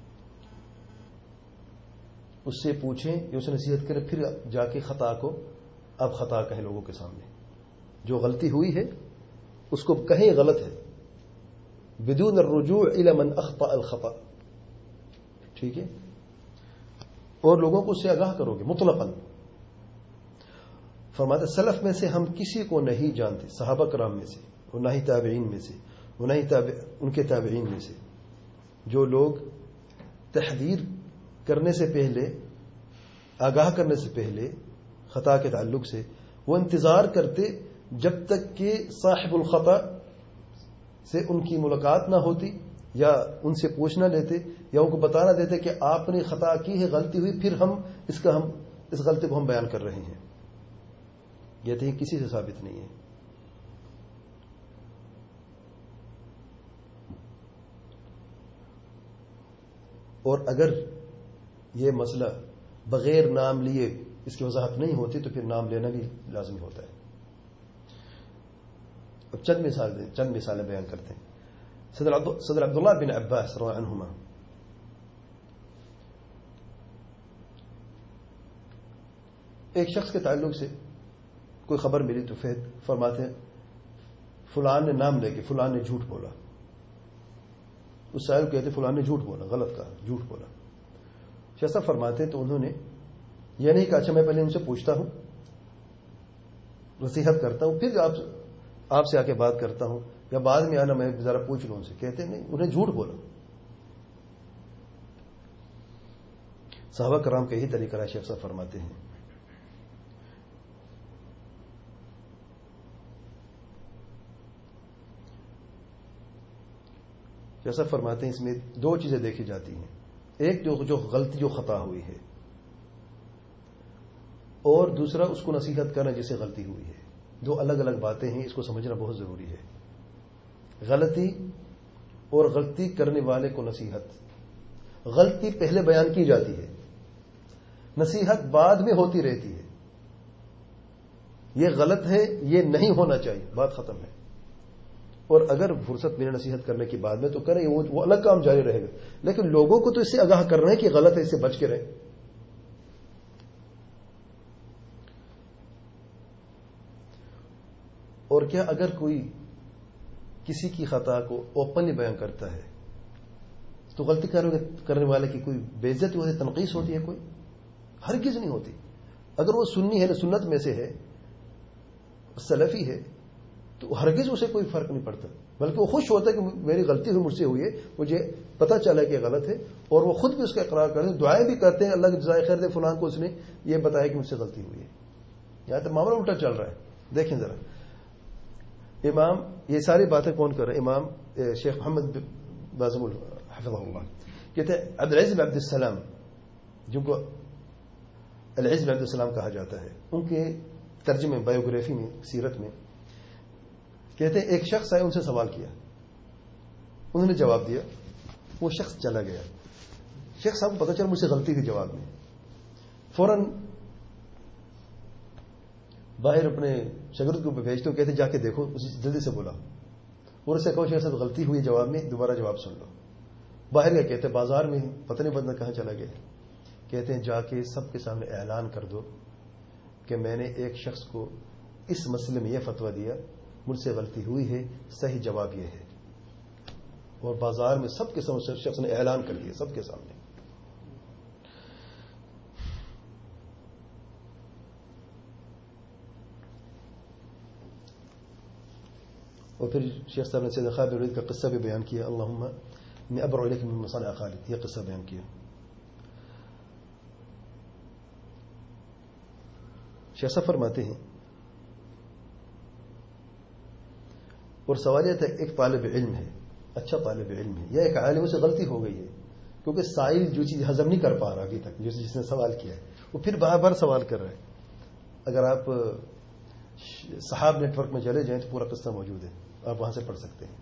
اس سے پوچھیں یا اسے نصیحت کریں پھر جا کے خطا کو اب خطا کہیں لوگوں کے سامنے. جو غلطی ہوئی ہے اس کو کہیں غلط ہے بدون الرجوع الى من اخطأ الخطأ, ٹھیک ہے, اور لوگوں کو اس سے آگاہ کرو گے مطلقاً. فرماتے سلف میں سے ہم کسی کو نہیں جانتے, صحابہ کرام میں سے, اور نہ ہی تابعین میں سے, اور نہ ہی تابع ان کے تابعین میں سے, جو لوگ تحذیر کرنے سے پہلے, آگاہ کرنے سے پہلے خطا کے تعلق سے وہ انتظار کرتے جب تک کہ صاحب الخطا سے ان کی ملاقات نہ ہوتی, یا ان سے پوچھ نہ لیتے, یا ان کو بتانا دیتے کہ آپ نے خطا کی ہے, غلطی ہوئی, پھر ہم اس کا ہم اس غلطی کو ہم بیان کر رہے ہیں. یہ تو کسی سے ثابت نہیں ہے. اور اگر یہ مسئلہ بغیر نام لیے اس کی وضاحت نہیں ہوتی تو پھر نام لینا بھی لازمی ہوتا ہے. اب چند مثال دیں, چند مثالیں بیان کرتے ہیں. صدر عبد صدر عبداللہ بن عباس رضی اللہ عنہما ایک شخص کے تعلق سے کوئی خبر ملی تو فرماتے ہیں فلان نے نام لے کے فلان نے جھوٹ بولا. اس سائل کو کہتے فلان نے جھوٹ بولا, غلط کہا, جھوٹ بولا. جیسا فرماتے تو انہوں نے یہ نہیں کہا اچھا میں پہلے ان سے پوچھتا ہوں, نصیحت کرتا ہوں, پھر آپ آپ سے آ کے بات کرتا ہوں, یا بعد میں آنا میں ذرا پوچھ لوں ان سے. کہتے نہیں, انہیں جھوٹ بولا. صحابہ کرام کا یہی طریقہ ہے. شیخ صاحب فرماتے ہیں جیسا فرماتے ہیں اس میں دو چیزیں دیکھی جاتی ہیں. ایک جو جو غلطی جو خطا ہوئی ہے، اور دوسرا اس کو نصیحت کرنا جسے غلطی ہوئی ہے. دو الگ الگ باتیں ہیں، اس کو سمجھنا بہت ضروری ہے. غلطی اور غلطی کرنے والے کو نصیحت. غلطی پہلے بیان کی جاتی ہے، نصیحت بعد میں ہوتی رہتی ہے. یہ غلط ہے، یہ نہیں ہونا چاہیے، بات ختم ہے. اور اگر فرصت ملے نصیحت کرنے کی بعد میں تو کریں، وہ الگ کام جاری رہے گا. لیکن لوگوں کو تو اس سے آگاہ کرنا ہے کہ غلط ہے، اس سے بچ کے رہیں. اور کیا اگر کوئی کسی کی خطا کو اوپنلی بیان کرتا ہے تو غلطی کرنے والے کی کوئی بے عزتی ہوتی ہے، تنقیص ہوتی ہے؟ کوئی ہرگز نہیں ہوتی. اگر وہ سنی ہے، سنت میں سے ہے، سلفی ہے، تو ہرگز اسے کوئی فرق نہیں پڑتا، بلکہ وہ خوش ہوتا ہے کہ میری غلطی ہوئی، مجھ سے ہوئی ہے، مجھے پتہ چلا کہ غلط ہے. اور وہ خود بھی اس کا اقرار کرتے ہیں، دعائیں بھی کرتے ہیں، اللہ کی جزائے خیر دے فلان کو اس نے یہ بتایا کہ مجھ سے غلطی ہوئی ہے. یہاں تو معاملہ الٹا چل رہا ہے. دیکھیں ذرا، امام یہ ساری باتیں کون کر رہے ہیں؟ امام شیخ محمد بازم حفظہ اللہ کہتے ہیں عبدالعزیز بن عبد السلام، جن کو العز بن عبد السلام کہا جاتا ہے، ان کے ترجمے بایوگرافی میں، سیرت میں کہتے ہیں ایک شخص آئے، ان سے سوال کیا، انہوں نے جواب دیا، وہ شخص چلا گیا. شیخ صاحب کو پتہ چلا مجھ سے غلطی کی جواب میں، فوراً باہر اپنے شاگرد کو بھیجتے، کہتے جا کے دیکھو، اسے جلدی سے بولا اور اسے کہو شیخ صاحب غلطی ہوئی جواب میں، دوبارہ جواب سن لو. باہر گیا، کہتے بازار میں پتہ نہیں بندہ کہاں چلا گیا. کہتے ہیں جا کے سب کے سامنے اعلان کر دو کہ میں نے ایک شخص کو اس مسئلے میں یہ فتویٰ دیا، مجھ سے غلطی ہوئی ہے، صحیح جواب یہ ہے. اور بازار میں سب کے سامنے شخص نے اعلان کر دیا، سب کے سامنے. اور پھر شیخ صاحب نے سید خالد بن ولید کا قصہ بھی بیان کیا، اللہم میں ابرأ الیک من مصانع خالد، یہ قصہ بیان کیا. شیخ صاحب فرماتے ہیں، اور سوال یہ تھا ایک طالب علم ہے، اچھا طالب علم ہے، یا ایک عالم سے غلطی ہو گئی ہے، کیونکہ سائل جو چیز ہضم نہیں کر پا رہا ابھی تک، جس نے سوال کیا ہے وہ پھر بار بار سوال کر رہا ہے. اگر آپ صحاب نیٹ ورک میں چلے جائیں تو پورا قصہ موجود ہے، آپ وہاں سے پڑھ سکتے ہیں.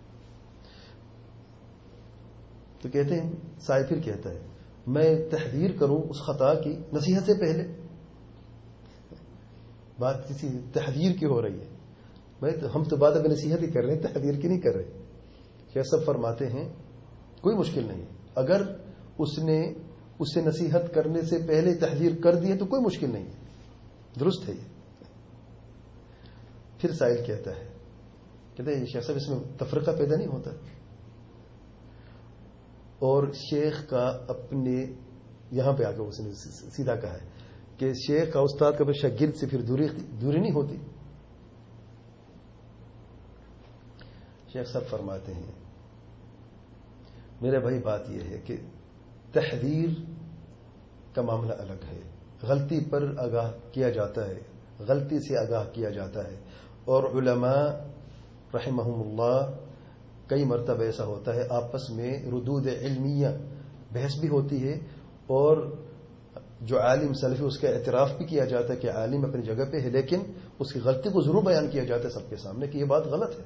تو کہتے ہیں سائل پھر کہتا ہے میں تحذیر کروں اس خطا کی نصیحت سے پہلے. بات کسی تحذیر کی ہو رہی ہے، بھائی ہم تو بات ابھی نصیحت ہی کر رہے ہیں، تحذیر کی نہیں کر رہے. شیخ صاحب فرماتے ہیں کوئی مشکل نہیں، اگر اس نے اس سے نصیحت کرنے سے پہلے تحذیر کر دی ہے تو کوئی مشکل نہیں ہے، درست ہے. یہ پھر سائل کہتا ہے، کہتے ہیں شیخ صاحب اس میں تفرقہ پیدا نہیں ہوتا. اور شیخ کا اپنے یہاں پہ آ کے اس نے سیدھا کہا ہے کہ شیخ کا استاد کا شاگرد سے پھر دوری دوری نہیں ہوتی. شیخ صاحب فرماتے ہیں میرے بھائی بات یہ ہے کہ تحذیر کا معاملہ الگ ہے، غلطی پر آگاہ کیا جاتا ہے، غلطی سے آگاہ کیا جاتا ہے. اور علماء رحمہم اللہ کئی مرتبہ ایسا ہوتا ہے آپس میں ردود علمیہ بحث بھی ہوتی ہے، اور جو عالم سلفی اس کا اعتراف بھی کیا جاتا ہے کہ عالم اپنی جگہ پہ ہے، لیکن اس کی غلطی کو ضرور بیان کیا جاتا ہے سب کے سامنے کہ یہ بات غلط ہے.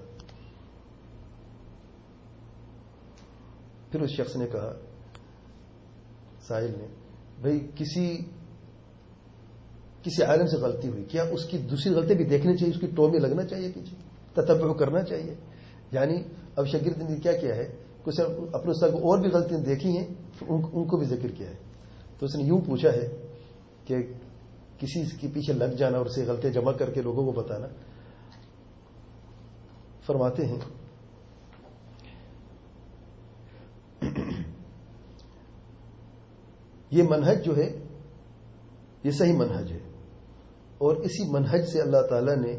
پھر اس شخص نے کہا، سائل نے، بھئی کسی کسی عالم سے غلطی ہوئی، کیا اس کی دوسری غلطی بھی دیکھنی چاہیے، اس کی ٹو میں لگنا چاہیے، پیچھے تتبع کرنا چاہیے؟ یعنی اب شاگرد نے کیا کیا ہے، کچھ اپنے استاد کو اور بھی غلطیاں دیکھی ہیں ان کو بھی ذکر کیا ہے. تو اس نے یوں پوچھا ہے کہ کسی کے پیچھے لگ جانا اور اسے غلطیاں جمع کر کے لوگوں کو بتانا. فرماتے ہیں یہ منہج جو ہے یہ صحیح منہج ہے، اور اسی منہج سے اللہ تعالی نے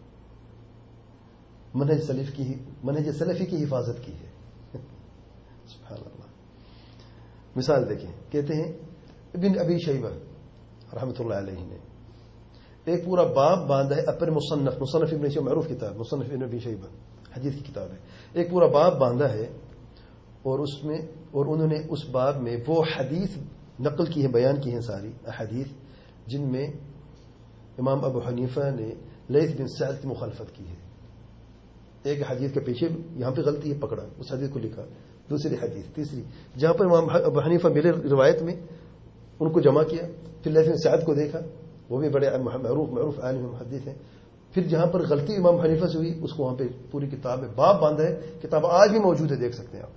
منہج سلف کی منہج سلفی کی حفاظت کی ہے. سبحان اللہ. مثال دیکھیں، کہتے ہیں ابن ابی شیبہ رحمۃ اللہ علیہ نے ایک پورا باب باندھا ہے اپنے مصنف مصنف ابن شیبہ معروف کتاب مصنف ابن ابی شیبہ حدیث کی کتاب ہے، ایک پورا باب باندھا ہے اور اس میں اور انہوں نے اس باب میں وہ حدیث نقل کی ہیں، بیان کی ہیں ساری احادیث جن میں امام ابو حنیفہ نے لیث بن سعد کی مخالفت کی ہے. ایک حدیث کے پیچھے یہاں پہ غلطی ہے، پکڑا اس حدیث کو لکھا. دوسری حدیث، تیسری جہاں پر امام ابو حنیفہ ملے روایت میں ان کو جمع کیا. پھر لیث بن سعد کو دیکھا، وہ بھی بڑے معروف معروف عالم محدث ہیں. پھر جہاں پر غلطی امام حنیفہ سے ہوئی اس کو وہاں پہ پوری کتاب میں باب باندھا ہے. کتاب آج بھی موجود ہے، دیکھ سکتے ہیں آپ.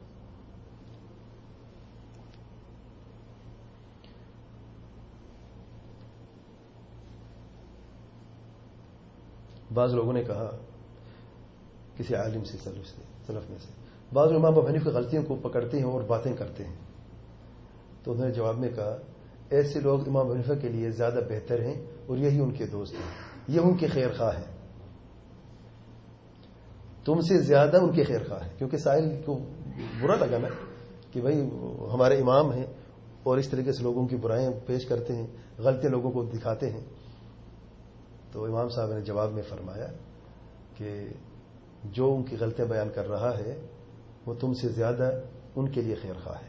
بعض لوگوں نے کہا کسی عالم سے سلف سے سلف میں سے بعض امام ابو حنیفہ کی غلطیوں کو پکڑتے ہیں اور باتیں کرتے ہیں. تو انہوں نے جواب میں کہا ایسے لوگ امام ابو حنیفہ کے لیے زیادہ بہتر ہیں اور یہی ان کے دوست ہیں، یہ ان کے خیر خواہ ہیں، تم سے زیادہ ان کے خیر خواہ ہیں. کیونکہ سائل کو برا لگا نا کہ بھائی ہمارے امام ہیں اور اس طریقے سے لوگوں کی برائیاں پیش کرتے ہیں، غلطیاں لوگوں کو دکھاتے ہیں. تو امام صاحب نے جواب میں فرمایا کہ جو ان کی غلطیاں بیان کر رہا ہے وہ تم سے زیادہ ان کے لیے خیر خواہ ہے.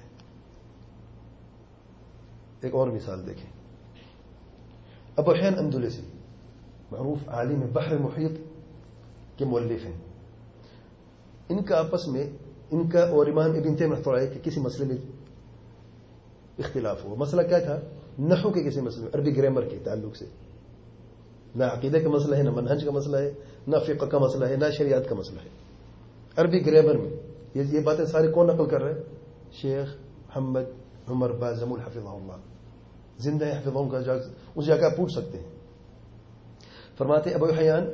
ایک اور مثال دیکھیں. ابو حیان اندلسی معروف عالم بحر محیط کے مؤلف ہیں. ان کا آپس میں ان کا اور امام ابن تیمیہ رحمۃ اللہ علیہ کے کسی مسئلے میں اختلاف ہوا. مسئلہ کیا تھا؟ نحو کے کسی مسئلے میں، عربی گرامر کے تعلق سے. نہ عقیدہ کا مسئلہ ہے، نہ منہج کا مسئلہ ہے، نہ فقہ کا مسئلہ ہے، نہ شریعت کا مسئلہ ہے. عربی گرامر میں یہ باتیں ساری کون نقل کر رہے ہیں؟ شیخ محمد عمر بازمول حفظہ اللہ، زندہ ہے حفظہ اللہ کا، اس جگہ آپ پوچھ سکتے ہیں. فرماتے ہیں ابو حیان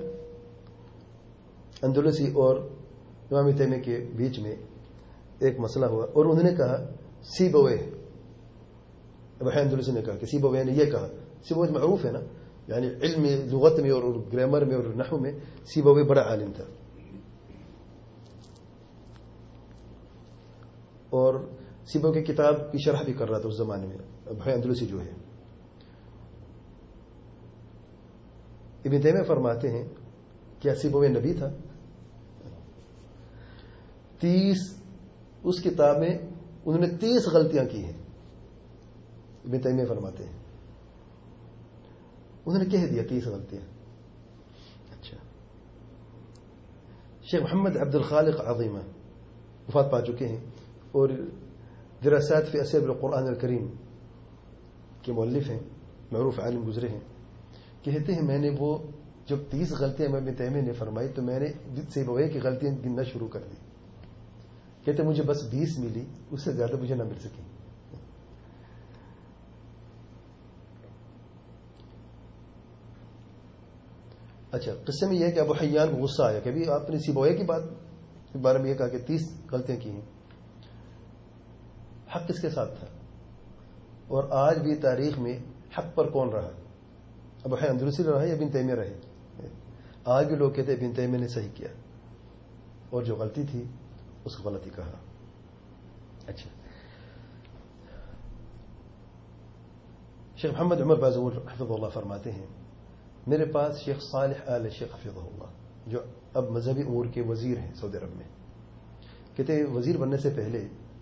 اندلسی اور امام تیمیہ کے بیچ میں ایک مسئلہ ہوا اور انہوں نے کہا سیبویہ. ابو حیان اندلسی نے کہا کہ سیبویہ نے یہ کہا. سیبویہ معروف ہے نا، یعنی علم لغت میں اور گرامر میں اور نحو میں سیبویہ بڑا عالم تھا. اور سیبویہ کی کتاب کی شرح بھی کر رہا تھا اس زمانے میں ابو حیان اندلسی جو ہے. ابن تیمیہ فرماتے ہیں کیا سیبویہ نبی تھا؟ تیس اس کتاب میں انہوں نے تیس غلطیاں کی ہیں. ابن تیمیہ فرماتے ہیں انہوں نے کہہ دیا تیس غلطیاں. اچھا، شیخ محمد عبد الخالق عظیمہ وفات پا چکے ہیں اور دراسات فی اسباب القرآن الکریم کے مؤلف ہیں، معروف عالم گزرے ہیں. کہتے ہیں میں نے وہ جب تیس غلطیاں ابن تیمیہ نے فرمائی تو میں نے سیبویہ کی غلطیاں گننا شروع کر دی. کہتے مجھے بس بیس ملی، اس سے زیادہ مجھے نہ مل سکی. اچھا، قصے میں یہ ہے کہ ابو حیان کو غصہ آیا کہ ابھی آپ نے سیبویہ کی بات کے بارے میں یہ کہا کہ تیس غلطیاں کی ہیں. حق کس کے ساتھ تھا؟ اور آج بھی تاریخ میں حق پر کون رہا؟ ابو حیان اندلسی رہا یا ابن تیمیہ رہے؟ آج بھی لوگ کہتے ہیں ابن تیمیہ نے صحیح کیا اور جو غلطی تھی اس کو غلطی کہا. اچھا، شیخ محمد عمر بازمول حفظہ اللہ فرماتے ہیں میرے پاس شیخ صالح آل شیخ حفظہ اللہ جو اب مذہبی امور کے وزیر ہیں سعودی عرب میں. کہتے ہیں وزیر بننے سے پہلے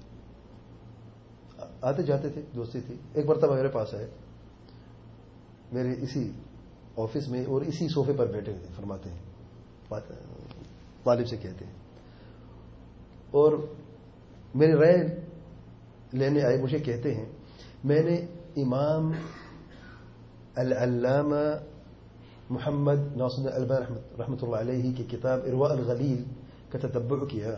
آتے جاتے تھے، دوستی تھی. ایک مرتبہ میرے پاس آئے، میرے اسی آفس میں اور اسی صوفے پر بیٹھے ہوئے تھے. فرماتے ہیں طالب سے کہتے ہیں اور میری رائے لینے آئے. مجھے کہتے ہیں میں نے امام العلامہ محمد ناصر الالبانی رحمۃ اللہ علیہ کی کتاب ارواء الغلیل کا تتبع کیا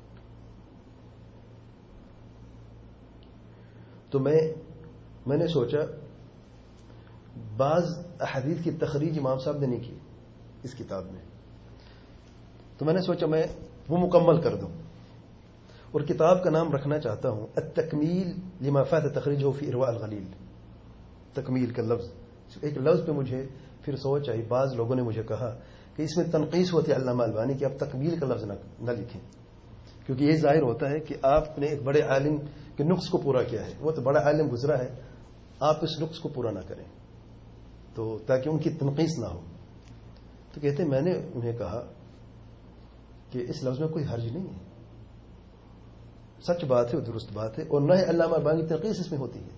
تو میں میں نے سوچا بعض احادیث کی تخریج امام صاحب نے نہیں کی اس کتاب میں، تو میں نے سوچا میں وہ مکمل کر دوں اور کتاب کا نام رکھنا چاہتا ہوں التکمیل لما فات تخریجہ فی ارواء الغلیل. تکمیل کا لفظ، ایک لفظ پہ مجھے پھر سوچ آئی. بعض لوگوں نے مجھے کہا کہ اس میں تنقیص ہوتی ہے علامہ البانی کہ آپ تکمیل کا لفظ نہ لکھیں کیونکہ یہ ظاہر ہوتا ہے کہ آپ نے ایک بڑے عالم کے نقص کو پورا کیا ہے، وہ تو بڑا عالم گزرا ہے، آپ اس نقص کو پورا نہ کریں تو تاکہ ان کی تنقیص نہ ہو. تو کہتے ہیں میں نے انہیں کہا کہ اس لفظ میں کوئی حرج نہیں ہے، سچ بات ہے اور درست بات ہے، اور نہ ہی علامہ البانی کی تنقید اس میں ہوتی ہے.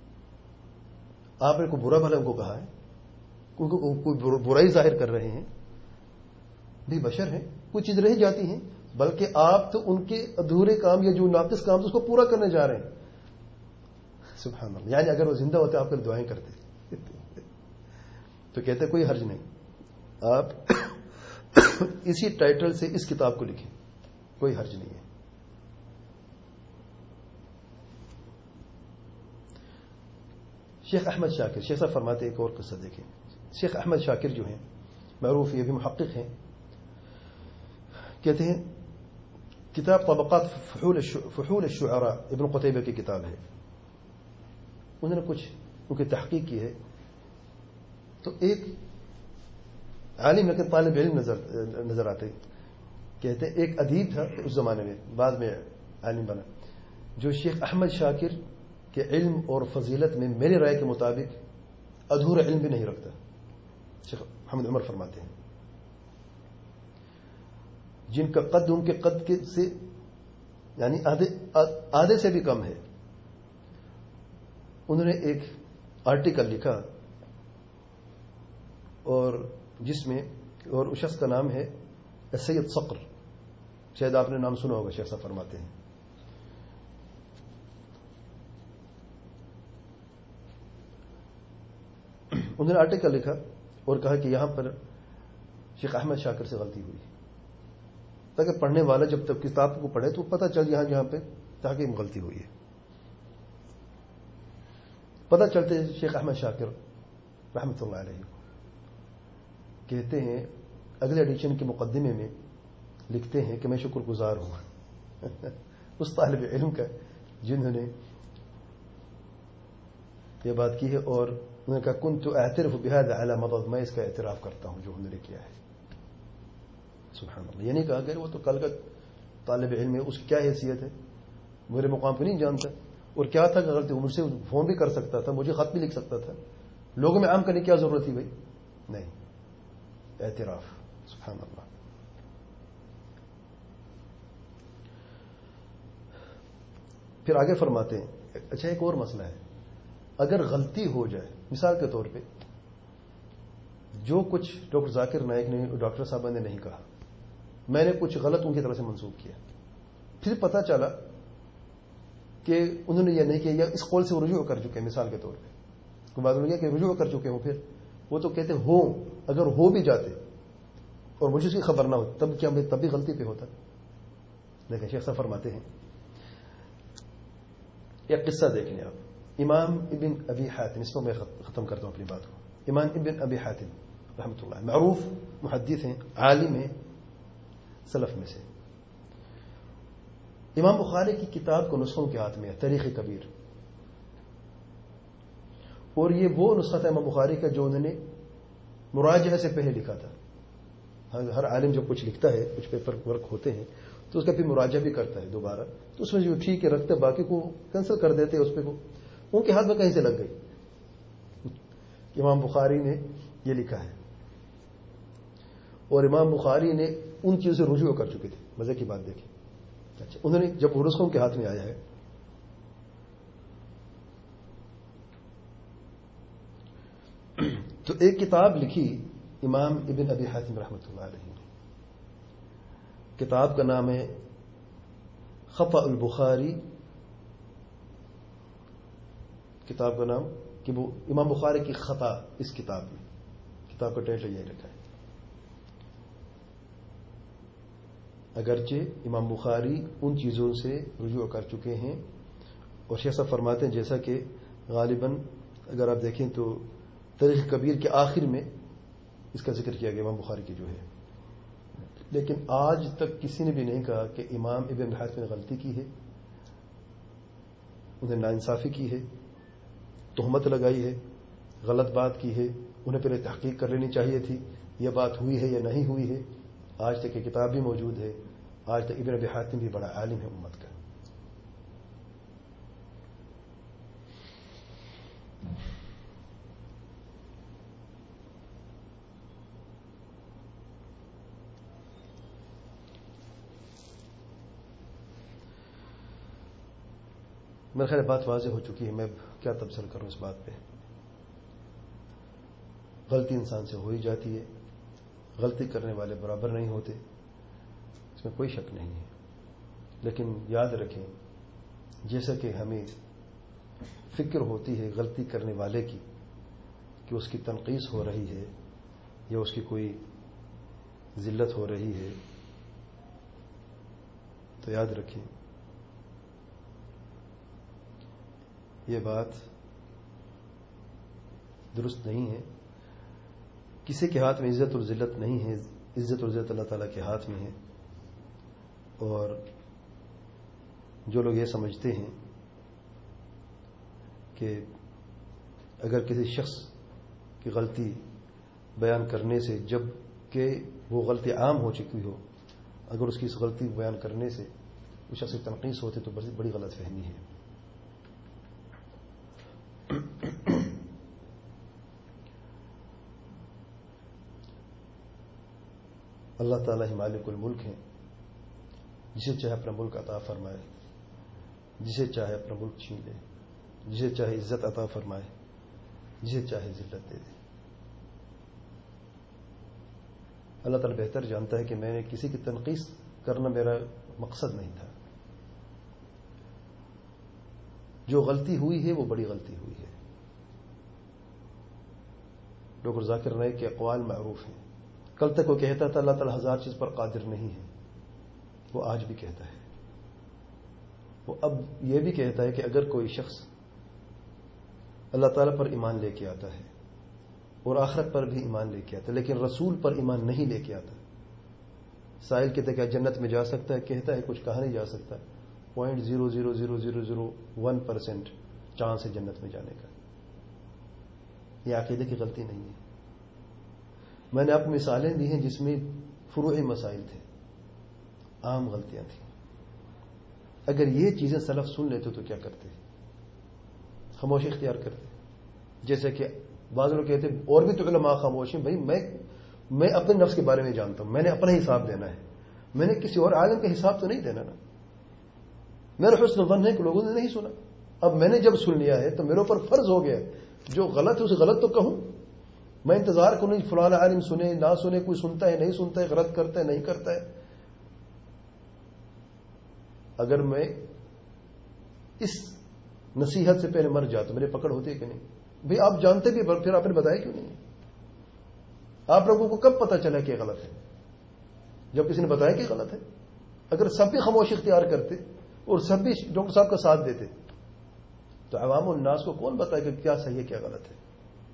آپ نے کوئی برا بھلا ان کو کہا ہے، کوئی برائی ظاہر کر رہے ہیں، بھی بشر ہیں، کوئی چیز رہ جاتی ہیں، بلکہ آپ تو ان کے ادھورے کام یا جو ناقص کام اس کو پورا کرنے جا رہے ہیں. سبحان اللہ. یعنی اگر وہ زندہ ہوتے آپ کے لیے دعائیں کرتے تو کہتے کوئی حرج نہیں، آپ اسی ٹائٹل سے اس کتاب کو لکھیں، کوئی حرج نہیں ہے. شیخ احمد شاکر، شیخ صاحب فرماتے ایک اور قصہ دیکھیں. شیخ احمد شاکر جو ہیں معروف، یہ بھی محقق ہیں، کہتے ہیں کتاب طبقات فحول الشعراء ابن قتیبہ کی کتاب ہے، انہوں نے کچھ ان کی تحقیق کی ہے. تو ایک عالم لیکن طالب علم نظر نظر آتے، کہتے ہیں ایک ادیب تھا اس زمانے میں، بعد میں عالم بنا، جو شیخ احمد شاکر کے علم اور فضیلت میں میری رائے کے مطابق ادھورا علم بھی نہیں رکھتا. شیخ محمد عمر فرماتے ہیں جن کا قد ان کے قد کے سے یعنی آدھے آدھے سے بھی کم ہے. انہوں نے ایک آرٹیکل لکھا اور جس میں، اور اس شخص کا نام ہے سید صقر، شاید آپ نے نام سنا ہوگا. شیخ صاحب فرماتے ہیں انہوں نے آرٹیکل لکھا اور کہا کہ یہاں پر شیخ احمد شاکر سے غلطی ہوئی، تاکہ پڑھنے والا جب تک کتاب کو پڑھے تو پتہ چل یہاں جہاں پہ تاکہ غلطی ہوئی ہے. پتہ چلتے شیخ احمد شاکر رحمۃ اللہ علیہ کہتے ہیں اگلے ایڈیشن کے مقدمے میں لکھتے ہیں کہ میں شکر گزار ہوں اس طالب علم کا جنہوں نے یہ بات کی ہے، اور انہوں نے کہا کنت اعترف بهذا على مضض، میں اس کا اعتراف کرتا ہوں جو انہوں نے کیا ہے. سبحان اللہ. یہ نہیں کہا کہ وہ تو کل کا طالب علم ہے، اس کی کیا حیثیت ہے، میرے مقام کو نہیں جانتا، اور کیا تھا کہ غلطی مجھ سے فون بھی کر سکتا تھا، مجھے خط بھی لکھ سکتا تھا، لوگوں میں عام کرنے کی کیا ضرورت تھی بھائی. نہیں، اعتراف. سبحان اللہ. پھر آگے فرماتے ہیں اچھا ایک اور مسئلہ ہے، اگر غلطی ہو جائے، مثال کے طور پہ جو کچھ ڈاکٹر ذاکر نائک نے، ڈاکٹر صاحبہ نے نہیں کہا، میں نے کچھ غلط ان کی طرف سے منسوخ کیا، پھر پتہ چلا کہ انہوں نے یہ نہیں کیا یا اس قول سے وہ رجوع کر چکے ہیں. مثال کے طور پہ کوئی بات نہیں کہ رجوع کر چکے ہوں، پھر وہ تو کہتے ہو اگر ہو بھی جاتے اور مجھے اس کی خبر نہ ہو تب کیا میں تب بھی غلطی پہ ہوتا. لیکن شیخ صاحب فرماتے ہیں ایک قصہ دیکھ لیں آپ. امام ابن ابی حاتم، اس کو میں ختم کرتا ہوں اپنی بات کو. امام ابن ابی حاتم رحمۃ اللہ معروف محدث ہیں، عالم ہیں سلف میں سے. امام بخاری کی کتاب کو نسخوں کے ہاتھ میں ہے، تاریخ کبیر، اور یہ وہ نسخہ تھا امام بخاری کا جو انہوں نے مراجعہ سے پہلے لکھا تھا. ہر عالم جب کچھ لکھتا ہے، کچھ پیپر ورک ہوتے ہیں تو اس کا پھر مراجعہ بھی کرتا ہے دوبارہ، تو اس میں جو ٹھیک ہے رکھتے باقی کو کینسل کر دیتے. اس پہ کو ان کے ہاتھ میں کہیں سے لگ گئی. امام بخاری نے یہ لکھا ہے اور امام بخاری نے ان چیزوں سے رجوع کر چکے تھے. مزے کی بات دیکھیں. اچھا انہوں نے جب نسخوں کے ہاتھ میں آیا ہے تو ایک کتاب لکھی امام ابن ابی حاتم رحمۃ اللہ علیہ نے. کتاب کا نام ہے خطأ البخاری. کتاب کا نام کہ وہ امام بخاری کی خطا اس کتاب میں، کتاب کا ٹائٹل یہی رکھا ہے. اگرچہ امام بخاری ان چیزوں سے رجوع کر چکے ہیں، اور شیخ صاحب فرماتے ہیں جیسا کہ غالباً اگر آپ دیکھیں تو تاریخ کبیر کے آخر میں اس کا ذکر کیا گیا امام بخاری کی جو ہے، لیکن آج تک کسی نے بھی نہیں کہا کہ امام ابن حاتم نے غلطی کی ہے، انہیں ناانصافی کی ہے، تہمت لگائی ہے، غلط بات کی ہے، انہیں پہلے تحقیق کر لینی چاہیے تھی یہ بات ہوئی ہے یا نہیں ہوئی ہے. آج تک یہ کتاب بھی موجود ہے. آج تک ابن ابی حاتم بھی بڑا عالم ہے امت کا. میرے خیال بات واضح ہو چکی ہے، میں کیا تبصرہ کروں اس بات پہ. غلطی انسان سے ہو ہی جاتی ہے، غلطی کرنے والے برابر نہیں ہوتے، اس میں کوئی شک نہیں ہے. لیکن یاد رکھیں، جیسا کہ ہمیں فکر ہوتی ہے غلطی کرنے والے کی کہ اس کی تنقیص ہو رہی ہے یا اس کی کوئی ذلت ہو رہی ہے، تو یاد رکھیں یہ بات درست نہیں ہے. کسی کے ہاتھ میں عزت اور ذلت نہیں ہے، عزت اور ذلت اللہ تعالیٰ کے ہاتھ میں ہے. اور جو لوگ یہ سمجھتے ہیں کہ اگر کسی شخص کی غلطی بیان کرنے سے، جب کہ وہ غلطی عام ہو چکی ہو، اگر اس کی اس غلطی بیان کرنے سے اس شخص کی تنقیص ہوتی تو بڑی غلط فہمی ہے. اللہ تعالیٰ ہی مالک الملک ہیں، جسے چاہے اپنا ملک عطا فرمائے، جسے چاہے اپنا ملک چھین لے، جسے چاہے عزت عطا فرمائے، جسے چاہے ذلت دے دے. اللہ تعالیٰ بہتر جانتا ہے کہ میں نے کسی کی تنقیص کرنا میرا مقصد نہیں تھا. جو غلطی ہوئی ہے وہ بڑی غلطی ہوئی ہے. ڈاکٹر ذاکر نائک کے اقوال معروف ہیں. کل تک وہ کہتا تھا اللہ تعالیٰ ہزار چیز پر قادر نہیں ہے، وہ آج بھی کہتا ہے. وہ اب یہ بھی کہتا ہے کہ اگر کوئی شخص اللہ تعالیٰ پر ایمان لے کے آتا ہے اور آخرت پر بھی ایمان لے کے آتا ہے لیکن رسول پر ایمان نہیں لے کے آتا، سائل کہتا ہے کہ جنت میں جا سکتا ہے، کہتا ہے کچھ کہا نہیں جا سکتا، point zero zero zero zero zero one percent chance ہے جنت میں جانے کا. یہ عقیدے کی غلطی نہیں ہے. میں نے آپ کو مثالیں دی ہیں جس میں فروعی مسائل تھے، عام غلطیاں تھیں. اگر یہ چیزیں سلف سن لیتے تو کیا کرتے؟ خاموشی اختیار کرتے. جیسے کہ بعض لوگ کہتے اور بھی تو علماء خاموش ہیں. بھائی میں میں اپنے نفس کے بارے میں جانتا ہوں، میں نے اپنا حساب دینا ہے، میں نے کسی اور عالم کا حساب تو نہیں دینا نا. میرا حسن ظن ہے کہ لوگوں نے نہیں سنا، اب میں نے جب سن لیا ہے تو میرے اوپر فرض ہو گیا جو غلط ہے اسے غلط تو کہوں. میں انتظار کروں فلانا عالم سنے نہ سنے، کوئی سنتا ہے نہیں سنتا ہے، غلط کرتا ہے نہیں کرتا ہے. اگر میں اس نصیحت سے پہلے مر جاتا میرے پکڑ ہوتی ہے کہ نہیں؟ بھئی آپ جانتے بھی پھر آپ نے بتایا کیوں نہیں؟ آپ لوگوں کو کب پتا چلا کہ غلط ہے؟ جب کسی نے بتایا کہ غلط ہے. اگر سب بھی خاموشی اختیار کرتے اور سب بھی ڈاکٹر صاحب کا ساتھ دیتے تو عوام الناس کو کون بتائے کہ کیا صحیح ہے کیا غلط ہے؟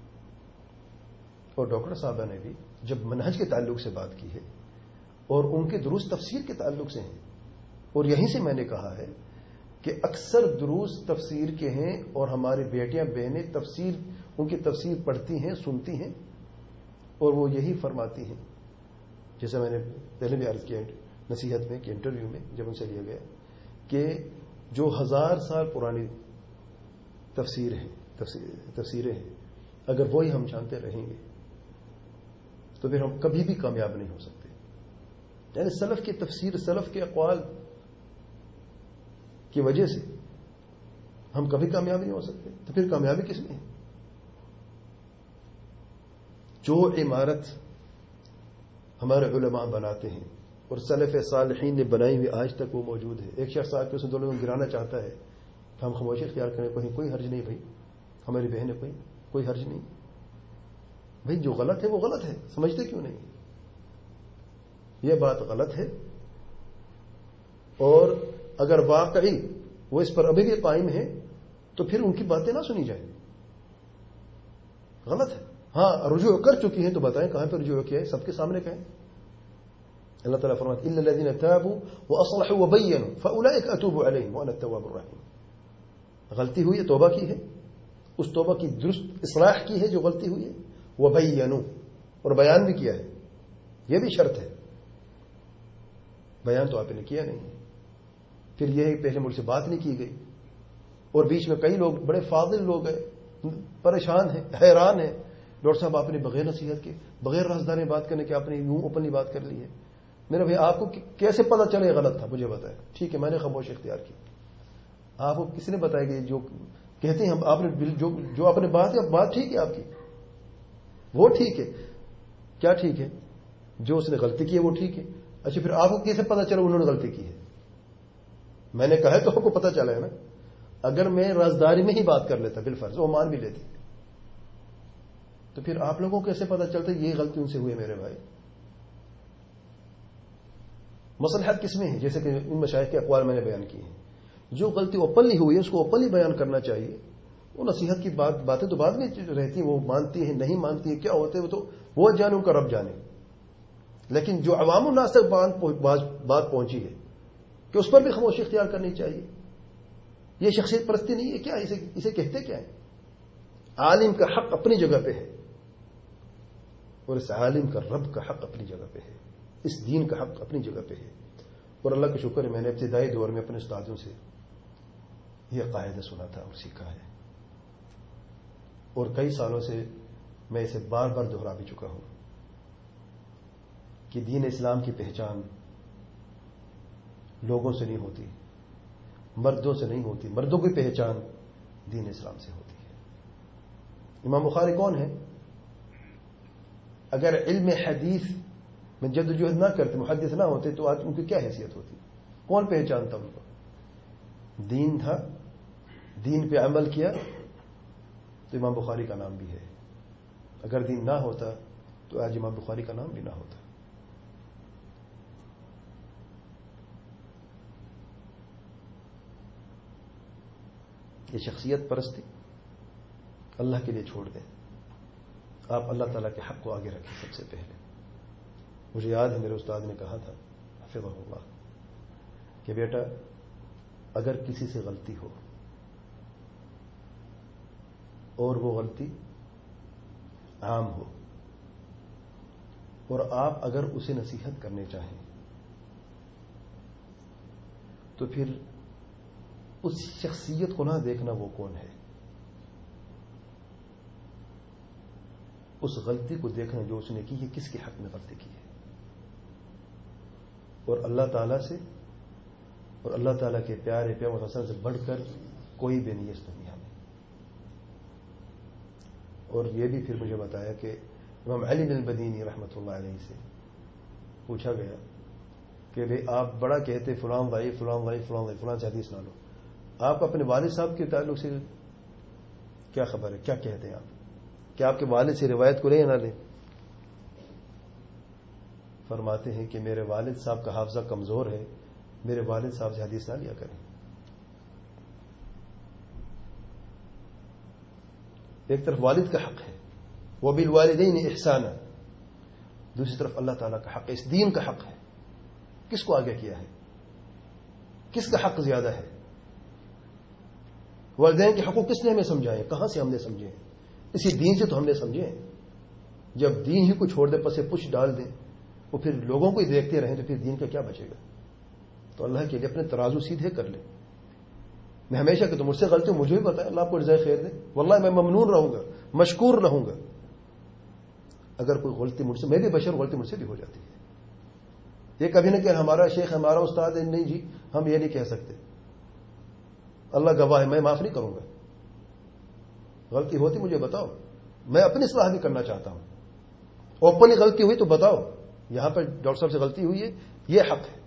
اور ڈاکٹر صاحبہ نے بھی جب منہج کے تعلق سے بات کی ہے اور ان کے دروس تفسیر کے تعلق سے ہیں، اور یہیں سے میں نے کہا ہے کہ اکثر دروس تفسیر کے ہیں اور ہماری بیٹیاں بہنیں تفسیر ان کی تفسیر پڑھتی ہیں سنتی ہیں اور وہ یہی فرماتی ہیں، جیسے میں نے پہلے بھی عرض کیا نصیحت میں کہ انٹرویو میں جب ان سے لیا گیا کہ جو ہزار سال پرانی تفسیر ہے تفسیریں ہیں اگر وہی ہم جانتے رہیں گے تو پھر ہم کبھی بھی کامیاب نہیں ہو سکتے. یعنی سلف کی تفسیر سلف کے اقوال کی وجہ سے ہم کبھی کامیاب نہیں ہو سکتے، تو پھر کامیابی کس میں ہے؟ جو عمارت ہمارے علماء بناتے ہیں اور سلف صالحین نے بنائی ہوئی آج تک وہ موجود ہے. ایک شخص آ کے اسے دونوں میں گرانا چاہتا ہے تو ہم خاموشی اختیار کریں، کوئی کوئی حرج نہیں. بھائی ہماری بہن ہے، کوئی کوئی حرج نہیں. بھائی جو غلط ہے وہ غلط ہے، سمجھتے کیوں نہیں؟ یہ بات غلط ہے اور اگر واقعی وہ اس پر ابھی بھی قائم ہے تو پھر ان کی باتیں نہ سنی جائیں. غلط ہے. ہاں رجوع کر چکی ہیں تو بتائیں کہاں پہ رجوع کیا ہے، سب کے سامنے کہیں. اللہ تعالیٰ فرماتا ہے الا الذين تابوا واصلحوا وبينوا فاولئك اتوب عليهم وانا التواب الرحيم. غلطی ہوئی ہے توبہ کی ہے، اس توبہ کی درست اصلاح کی ہے جو غلطی ہوئی ہے. وبينوا اور بیان بھی کیا ہے، یہ بھی شرط ہے. بیان تو آپ نے کیا نہیں، پھر یہ پہلے مجھ سے بات نہیں کی گئی اور بیچ میں کئی لوگ بڑے فاضل لوگ ہیں پریشان ہیں حیران ہیں. ڈاکٹر صاحب آپ نے بغیر نصیحت کے بغیر رازداری بات کرنے کے آپ نے یوں اوپنلی بات کر لی ہے. میرے بھائی آپ کو کیسے پتہ چلے غلط تھا مجھے بتائیں. ٹھیک ہے میں نے خاموشی اختیار کی، آپ کو کس نے بتایا کہ جو کہتے ہیں ہم آپ نے جو جو آپ نے بات ہے بات ٹھیک ہے آپ کی، وہ ٹھیک ہے، کیا ٹھیک ہے؟ جو اس نے غلطی کی ہے وہ ٹھیک ہے. اچھا پھر آپ کو کیسے پتا چلا انہوں نے غلطی کی ہے؟ میں نے کہا تو آپ کو پتا چلا ہے نا. اگر میں رازداری میں ہی بات کر لیتا بالفرض وہ مان بھی لیتی، تو پھر آپ لوگوں کو کیسے پتا چلتا یہ غلطی ان سے ہوئی میرے بھائی؟ مصلحت کس میں ہے؟ جیسے کہ ان مشائخ کے اقوال میں نے بیان کی ہیں، جو غلطی اوپنلی ہوئی ہے اس کو اوپنلی بیان کرنا چاہیے. وہ نصیحت کی بات باتیں تو بعد میں رہتی ہیں، وہ مانتی ہیں نہیں مانتی ہیں کیا ہوتے ہیں وہ تو وہ جانے ان کا رب جانے. لیکن جو عوام الناس تک بات پہنچی ہے کہ اس پر بھی خاموشی اختیار کرنی چاہیے. یہ شخصیت پرستی نہیں ہے کیا؟ اسے اسے کہتے کیا ہے؟ عالم کا حق اپنی جگہ پہ ہے اور اس عالم کا رب کا حق اپنی جگہ پہ ہے، اس دین کا حق اپنی جگہ پہ ہے. اور اللہ کا شکر ہے میں نے ابتدائی دور میں اپنے استادوں سے یہ قاعدہ سنا تھا اور سیکھا ہے، اور کئی سالوں سے میں اسے بار بار دہرا بھی چکا ہوں کہ دین اسلام کی پہچان لوگوں سے نہیں ہوتی، مردوں سے نہیں ہوتی. مردوں کی پہچان دین اسلام سے ہوتی ہے. امام بخاری کون ہے؟ اگر علم حدیث میں جدوجہد نہ کرتے، محدث نہ ہوتے تو آج ان کی کیا حیثیت ہوتی؟ کون پہچانتا ان کو؟ دین تھا، دین پہ عمل کیا تو امام بخاری کا نام بھی ہے. اگر دین نہ ہوتا تو آج امام بخاری کا نام بھی نہ ہوتا. یہ شخصیت پرستی اللہ کے لیے چھوڑ دیں. آپ اللہ تعالیٰ کے حق کو آگے رکھیں. سب سے پہلے مجھے یاد ہے میرے استاد نے کہا تھا حفظہ اللہ کہ بیٹا اگر کسی سے غلطی ہو اور وہ غلطی عام ہو اور آپ اگر اسے نصیحت کرنے چاہیں تو پھر اس شخصیت کو نہ دیکھنا وہ کون ہے، اس غلطی کو دیکھنا جو اس نے کی ہے کس کے حق میں غلطی کی ہے. اور اللہ تعالیٰ سے اور اللہ تعالیٰ کے پیارے پیغمبر صلی اللہ علیہ وسلم سے بڑھ کر کوئی بھی نہیں ہے اس دنیا میں. اور یہ بھی پھر مجھے بتایا کہ امام علی بن المدینی رحمۃ اللہ علیہ سے پوچھا گیا کہ بھئی آپ بڑا کہتے فلاں ضعیف فلاں ضعیف فلاں ضعیف فلاں سے حدیث نہ لو، آپ اپنے والد صاحب کے تعلق سے کیا خبر ہے؟ کیا کہتے ہیں آپ؟ کیا آپ کے والد سے روایت کو لیں یا نہ لیں؟ فرماتے ہیں کہ میرے والد صاحب کا حافظہ کمزور ہے، میرے والد صاحب سے حدیث نہ لیا کریں. ایک طرف والد کا حق ہے وبالوالدین احسانا، دوسری طرف اللہ تعالیٰ کا حق ہے، اس دین کا حق ہے. کس کو آگے کیا ہے؟ کس کا حق زیادہ ہے؟ والدین کے حقوق کس نے ہمیں سمجھائے؟ کہاں سے ہم نے سمجھے؟ اسی دین سے تو ہم نے سمجھے. جب دین ہی کو چھوڑ دے پسے پش ڈال دیں وہ پھر لوگوں کو ہی دیکھتے رہیں تو پھر دین کا کیا بچے گا؟ تو اللہ کے لیے اپنے ترازو سیدھے کر لیں. میں ہمیشہ کہ تو مجھ سے غلطی مجھے بھی پتا ہے، اللہ آپ کو جزائے خیر دے، واللہ میں ممنون رہوں گا، مشکور رہوں گا. اگر کوئی غلطی مجھ سے، میں بھی بشر، غلطی مجھ سے بھی ہو جاتی ہے. یہ کبھی نہ کہ ہمارا شیخ ہمارا استاد ہے، نہیں جی ہم یہ نہیں کہہ سکتے، اللہ گواہ ہے میں معاف نہیں کروں گا. غلطی ہوتی مجھے بتاؤ، میں اپنی اصلاح بھی کرنا چاہتا ہوں. اوپنلی غلطی ہوئی تو بتاؤ یہاں پر ڈاکٹر صاحب سے غلطی ہوئی ہے، یہ حق ہے.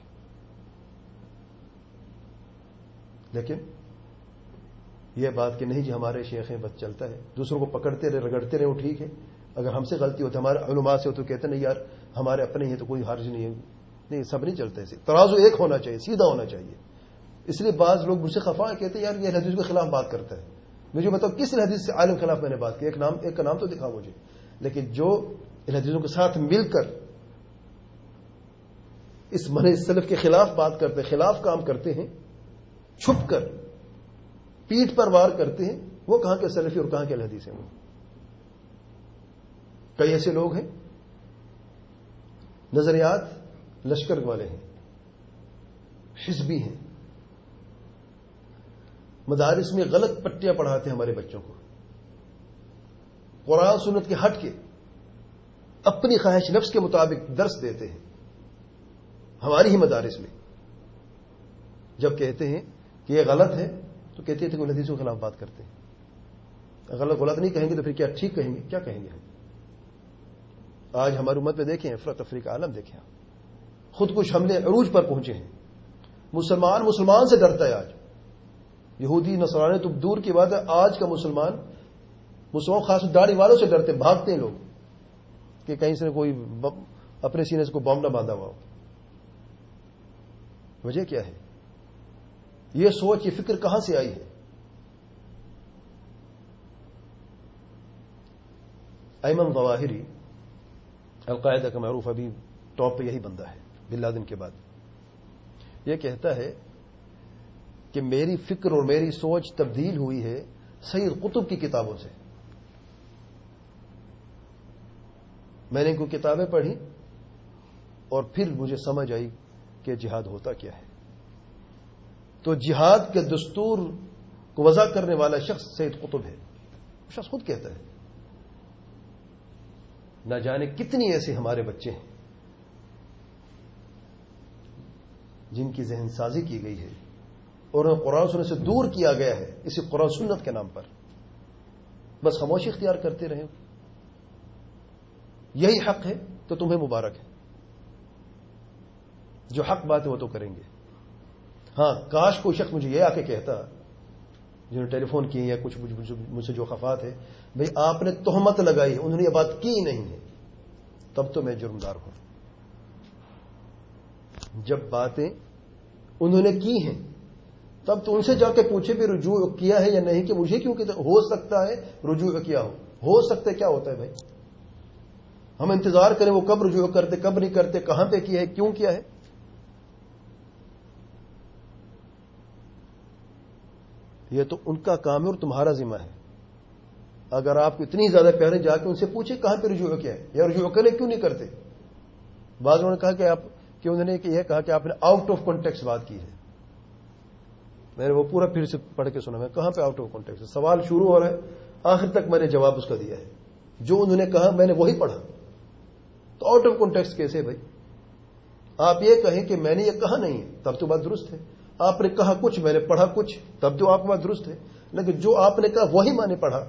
لیکن یہ بات کہ نہیں جی ہمارے شیخ ہیں بس چلتا ہے، دوسروں کو پکڑتے رہے رگڑتے رہے وہ ٹھیک ہے. اگر ہم سے غلطی ہوتی ہمارے علماء سے ہو تو کہتے نہیں یار ہمارے اپنے ہی ہیں تو کوئی حرج نہیں ہے. نہیں، سب نہیں چلتے ایسے. ترازو ایک ہونا چاہیے، سیدھا ہونا چاہیے. اس لیے بعض لوگ مجھ سے خفا کہتے ہیں یار یہ حدیث کے خلاف بات کرتا ہے. مجھے بتاؤ کس حدیث سے عالم خلاف میں نے بات کی؟ ایک نام ایک کا نام تو دکھا مجھے. لیکن جو ان حدیثوں کے ساتھ مل کر اس منہج سلف کے خلاف بات کرتے ہیں، خلاف کام کرتے ہیں، چھپ کر پیٹھ پر وار کرتے ہیں، وہ کہاں کے سلفی اور کہاں کے حدیث ہیں؟ وہ کئی ایسے لوگ ہیں نظریات لشکر والے ہیں، حزبی ہیں، مدارس میں غلط پٹیاں پڑھاتے ہیں ہمارے بچوں کو، قرآن سنت کے ہٹ کے اپنی خواہش نفس کے مطابق درس دیتے ہیں ہماری ہی مدارس میں. جب کہتے ہیں کہ یہ غلط ہے تو کہتے تھے کہ حدیث کے خلاف بات کرتے ہیں. غلط غلط نہیں کہیں گے تو پھر کیا ٹھیک کہیں گے؟ کیا کہیں گے ہم؟ آج ہماری امت میں دیکھیں افراد تفریق کا عالم دیکھیں، خود کش حملے عروج پر پہنچے ہیں. مسلمان مسلمان سے ڈرتا ہے آج. یہودی نصرانی تو دور کی بات ہے، آج کا مسلمان مسلمان خاص داڑھی والوں سے ڈرتے، بھاگتے ہیں لوگ کہ کہیں سے کوئی اپنے سینے سے کوئی بم نہ باندھا ہوا ہو. وجہ کیا ہے؟ یہ سوچ یہ فکر کہاں سے آئی ہے؟ ایمن ظواہری القاعدہ کا معروف ابھی ٹاپ پہ یہی بندہ ہے بن لادن کے بعد. یہ کہتا ہے کہ میری فکر اور میری سوچ تبدیل ہوئی ہے سید قطب کی کتابوں سے. میں نے کوئی کتابیں پڑھی اور پھر مجھے سمجھ آئی کہ جہاد ہوتا کیا ہے. تو جہاد کے دستور کو وضع کرنے والا شخص سید قطب ہے. شخص خود کہتا ہے. نہ جانے کتنی ایسے ہمارے بچے ہیں جن کی ذہن سازی کی گئی ہے اور انہیں قرآن سنت سے دور کیا گیا ہے اسی قرآن سنت کے نام پر. بس خاموشی اختیار کرتے رہے. یہی حق ہے تو تمہیں مبارک ہے. جو حق بات ہے وہ تو کریں گے. ہاں کاش کوئی شخص مجھے یہ آ کے کہتا جنہوں نے ٹیلی فون کیے یا کچھ مجھ سے جو خفات ہے، بھئی آپ نے تہمت لگائی ہے، انہوں نے یہ بات کی نہیں ہے، تب تو میں جرمدار ہوں. جب باتیں انہوں نے کی ہیں تب تو ان سے جا کے پوچھے بھی رجوع کیا ہے یا نہیں، کہ مجھے کیوں کہتے ہو سکتا ہے رجوع کیا ہو. ہو سکتا ہے کیا ہوتا ہے بھائی؟ ہم انتظار کریں وہ کب رجوع کرتے، کب نہیں کرتے، کہاں پہ کیا ہے، کیوں کیا ہے. یہ تو ان کا کام ہے اور تمہارا ذمہ ہے. اگر آپ کو اتنی زیادہ پیارے جا کے ان سے پوچھیں کہاں پہ رجوع کیا ہے یا رجوع کرے کیوں نہیں کرتے. بعض انہوں نے کہا کہ آپ کہ انہوں نے یہ کہا کہ آپ نے آؤٹ آف کانٹیکسٹ بات کی ہے. میں نے وہ پورا پھر سے پڑھ کے سنا. میں کہاں پہ آؤٹ آف کانٹیکسٹ؟ سوال شروع ہو رہا ہے، آخر تک میں نے جواب اس کا دیا ہے. جو انہوں نے کہا میں نے وہی پڑھا. تو آؤٹ آف کانٹیکسٹ کیسے بھائی؟ آپ یہ کہیں کہ میں نے یہ کہا نہیں ہے تب تو بات درست ہے. آپ نے کہا کچھ، میں نے پڑھا کچھ، تب تو آپ کی بات درست ہے. لیکن جو آپ نے کہا وہی میں نے پڑھا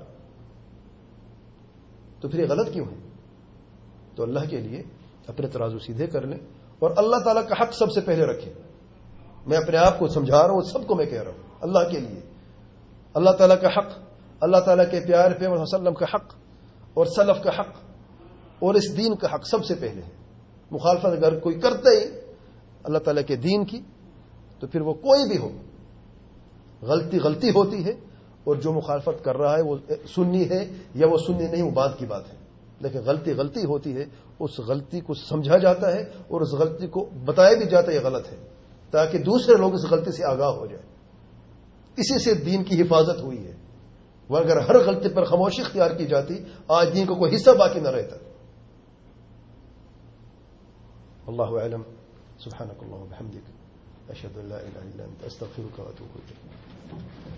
تو پھر یہ غلط کیوں ہے؟ تو اللہ کے لیے اپنے ترازو سیدھے کر لیں اور اللہ تعالیٰ کا حق سب سے پہلے رکھیں. میں اپنے آپ کو سمجھا رہا ہوں، سب کو میں کہہ رہا ہوں اللہ کے لیے. اللہ تعالیٰ کا حق، اللہ تعالیٰ کے پیارے پیغمبر صلی اللہ علیہ وسلم کا حق اور سلف کا حق اور اس دین کا حق سب سے پہلے ہے. مخالفت اگر کوئی کرتا ہی اللہ تعالیٰ کے دین کی تو پھر وہ کوئی بھی ہو، غلطی غلطی ہوتی ہے. اور جو مخالفت کر رہا ہے وہ سنی ہے یا وہ سنی نہیں، وہ بات کی بات ہے. لیکن غلطی غلطی ہوتی ہے، اس غلطی کو سمجھا جاتا ہے اور اس غلطی کو بتایا بھی جاتا ہے یہ غلط ہے، تاکہ دوسرے لوگ اس غلطی سے آگاہ ہو جائیں. اسی سے دین کی حفاظت ہوئی ہے. وہ اگر ہر غلطی پر خاموشی اختیار کی جاتی آج دین کو کوئی حصہ باقی نہ رہتا. اللہ اعلم. سبحانک اللہم و بحمدک، اشہد ان لا الہ الا انت، استغفرک و اتوب الیک.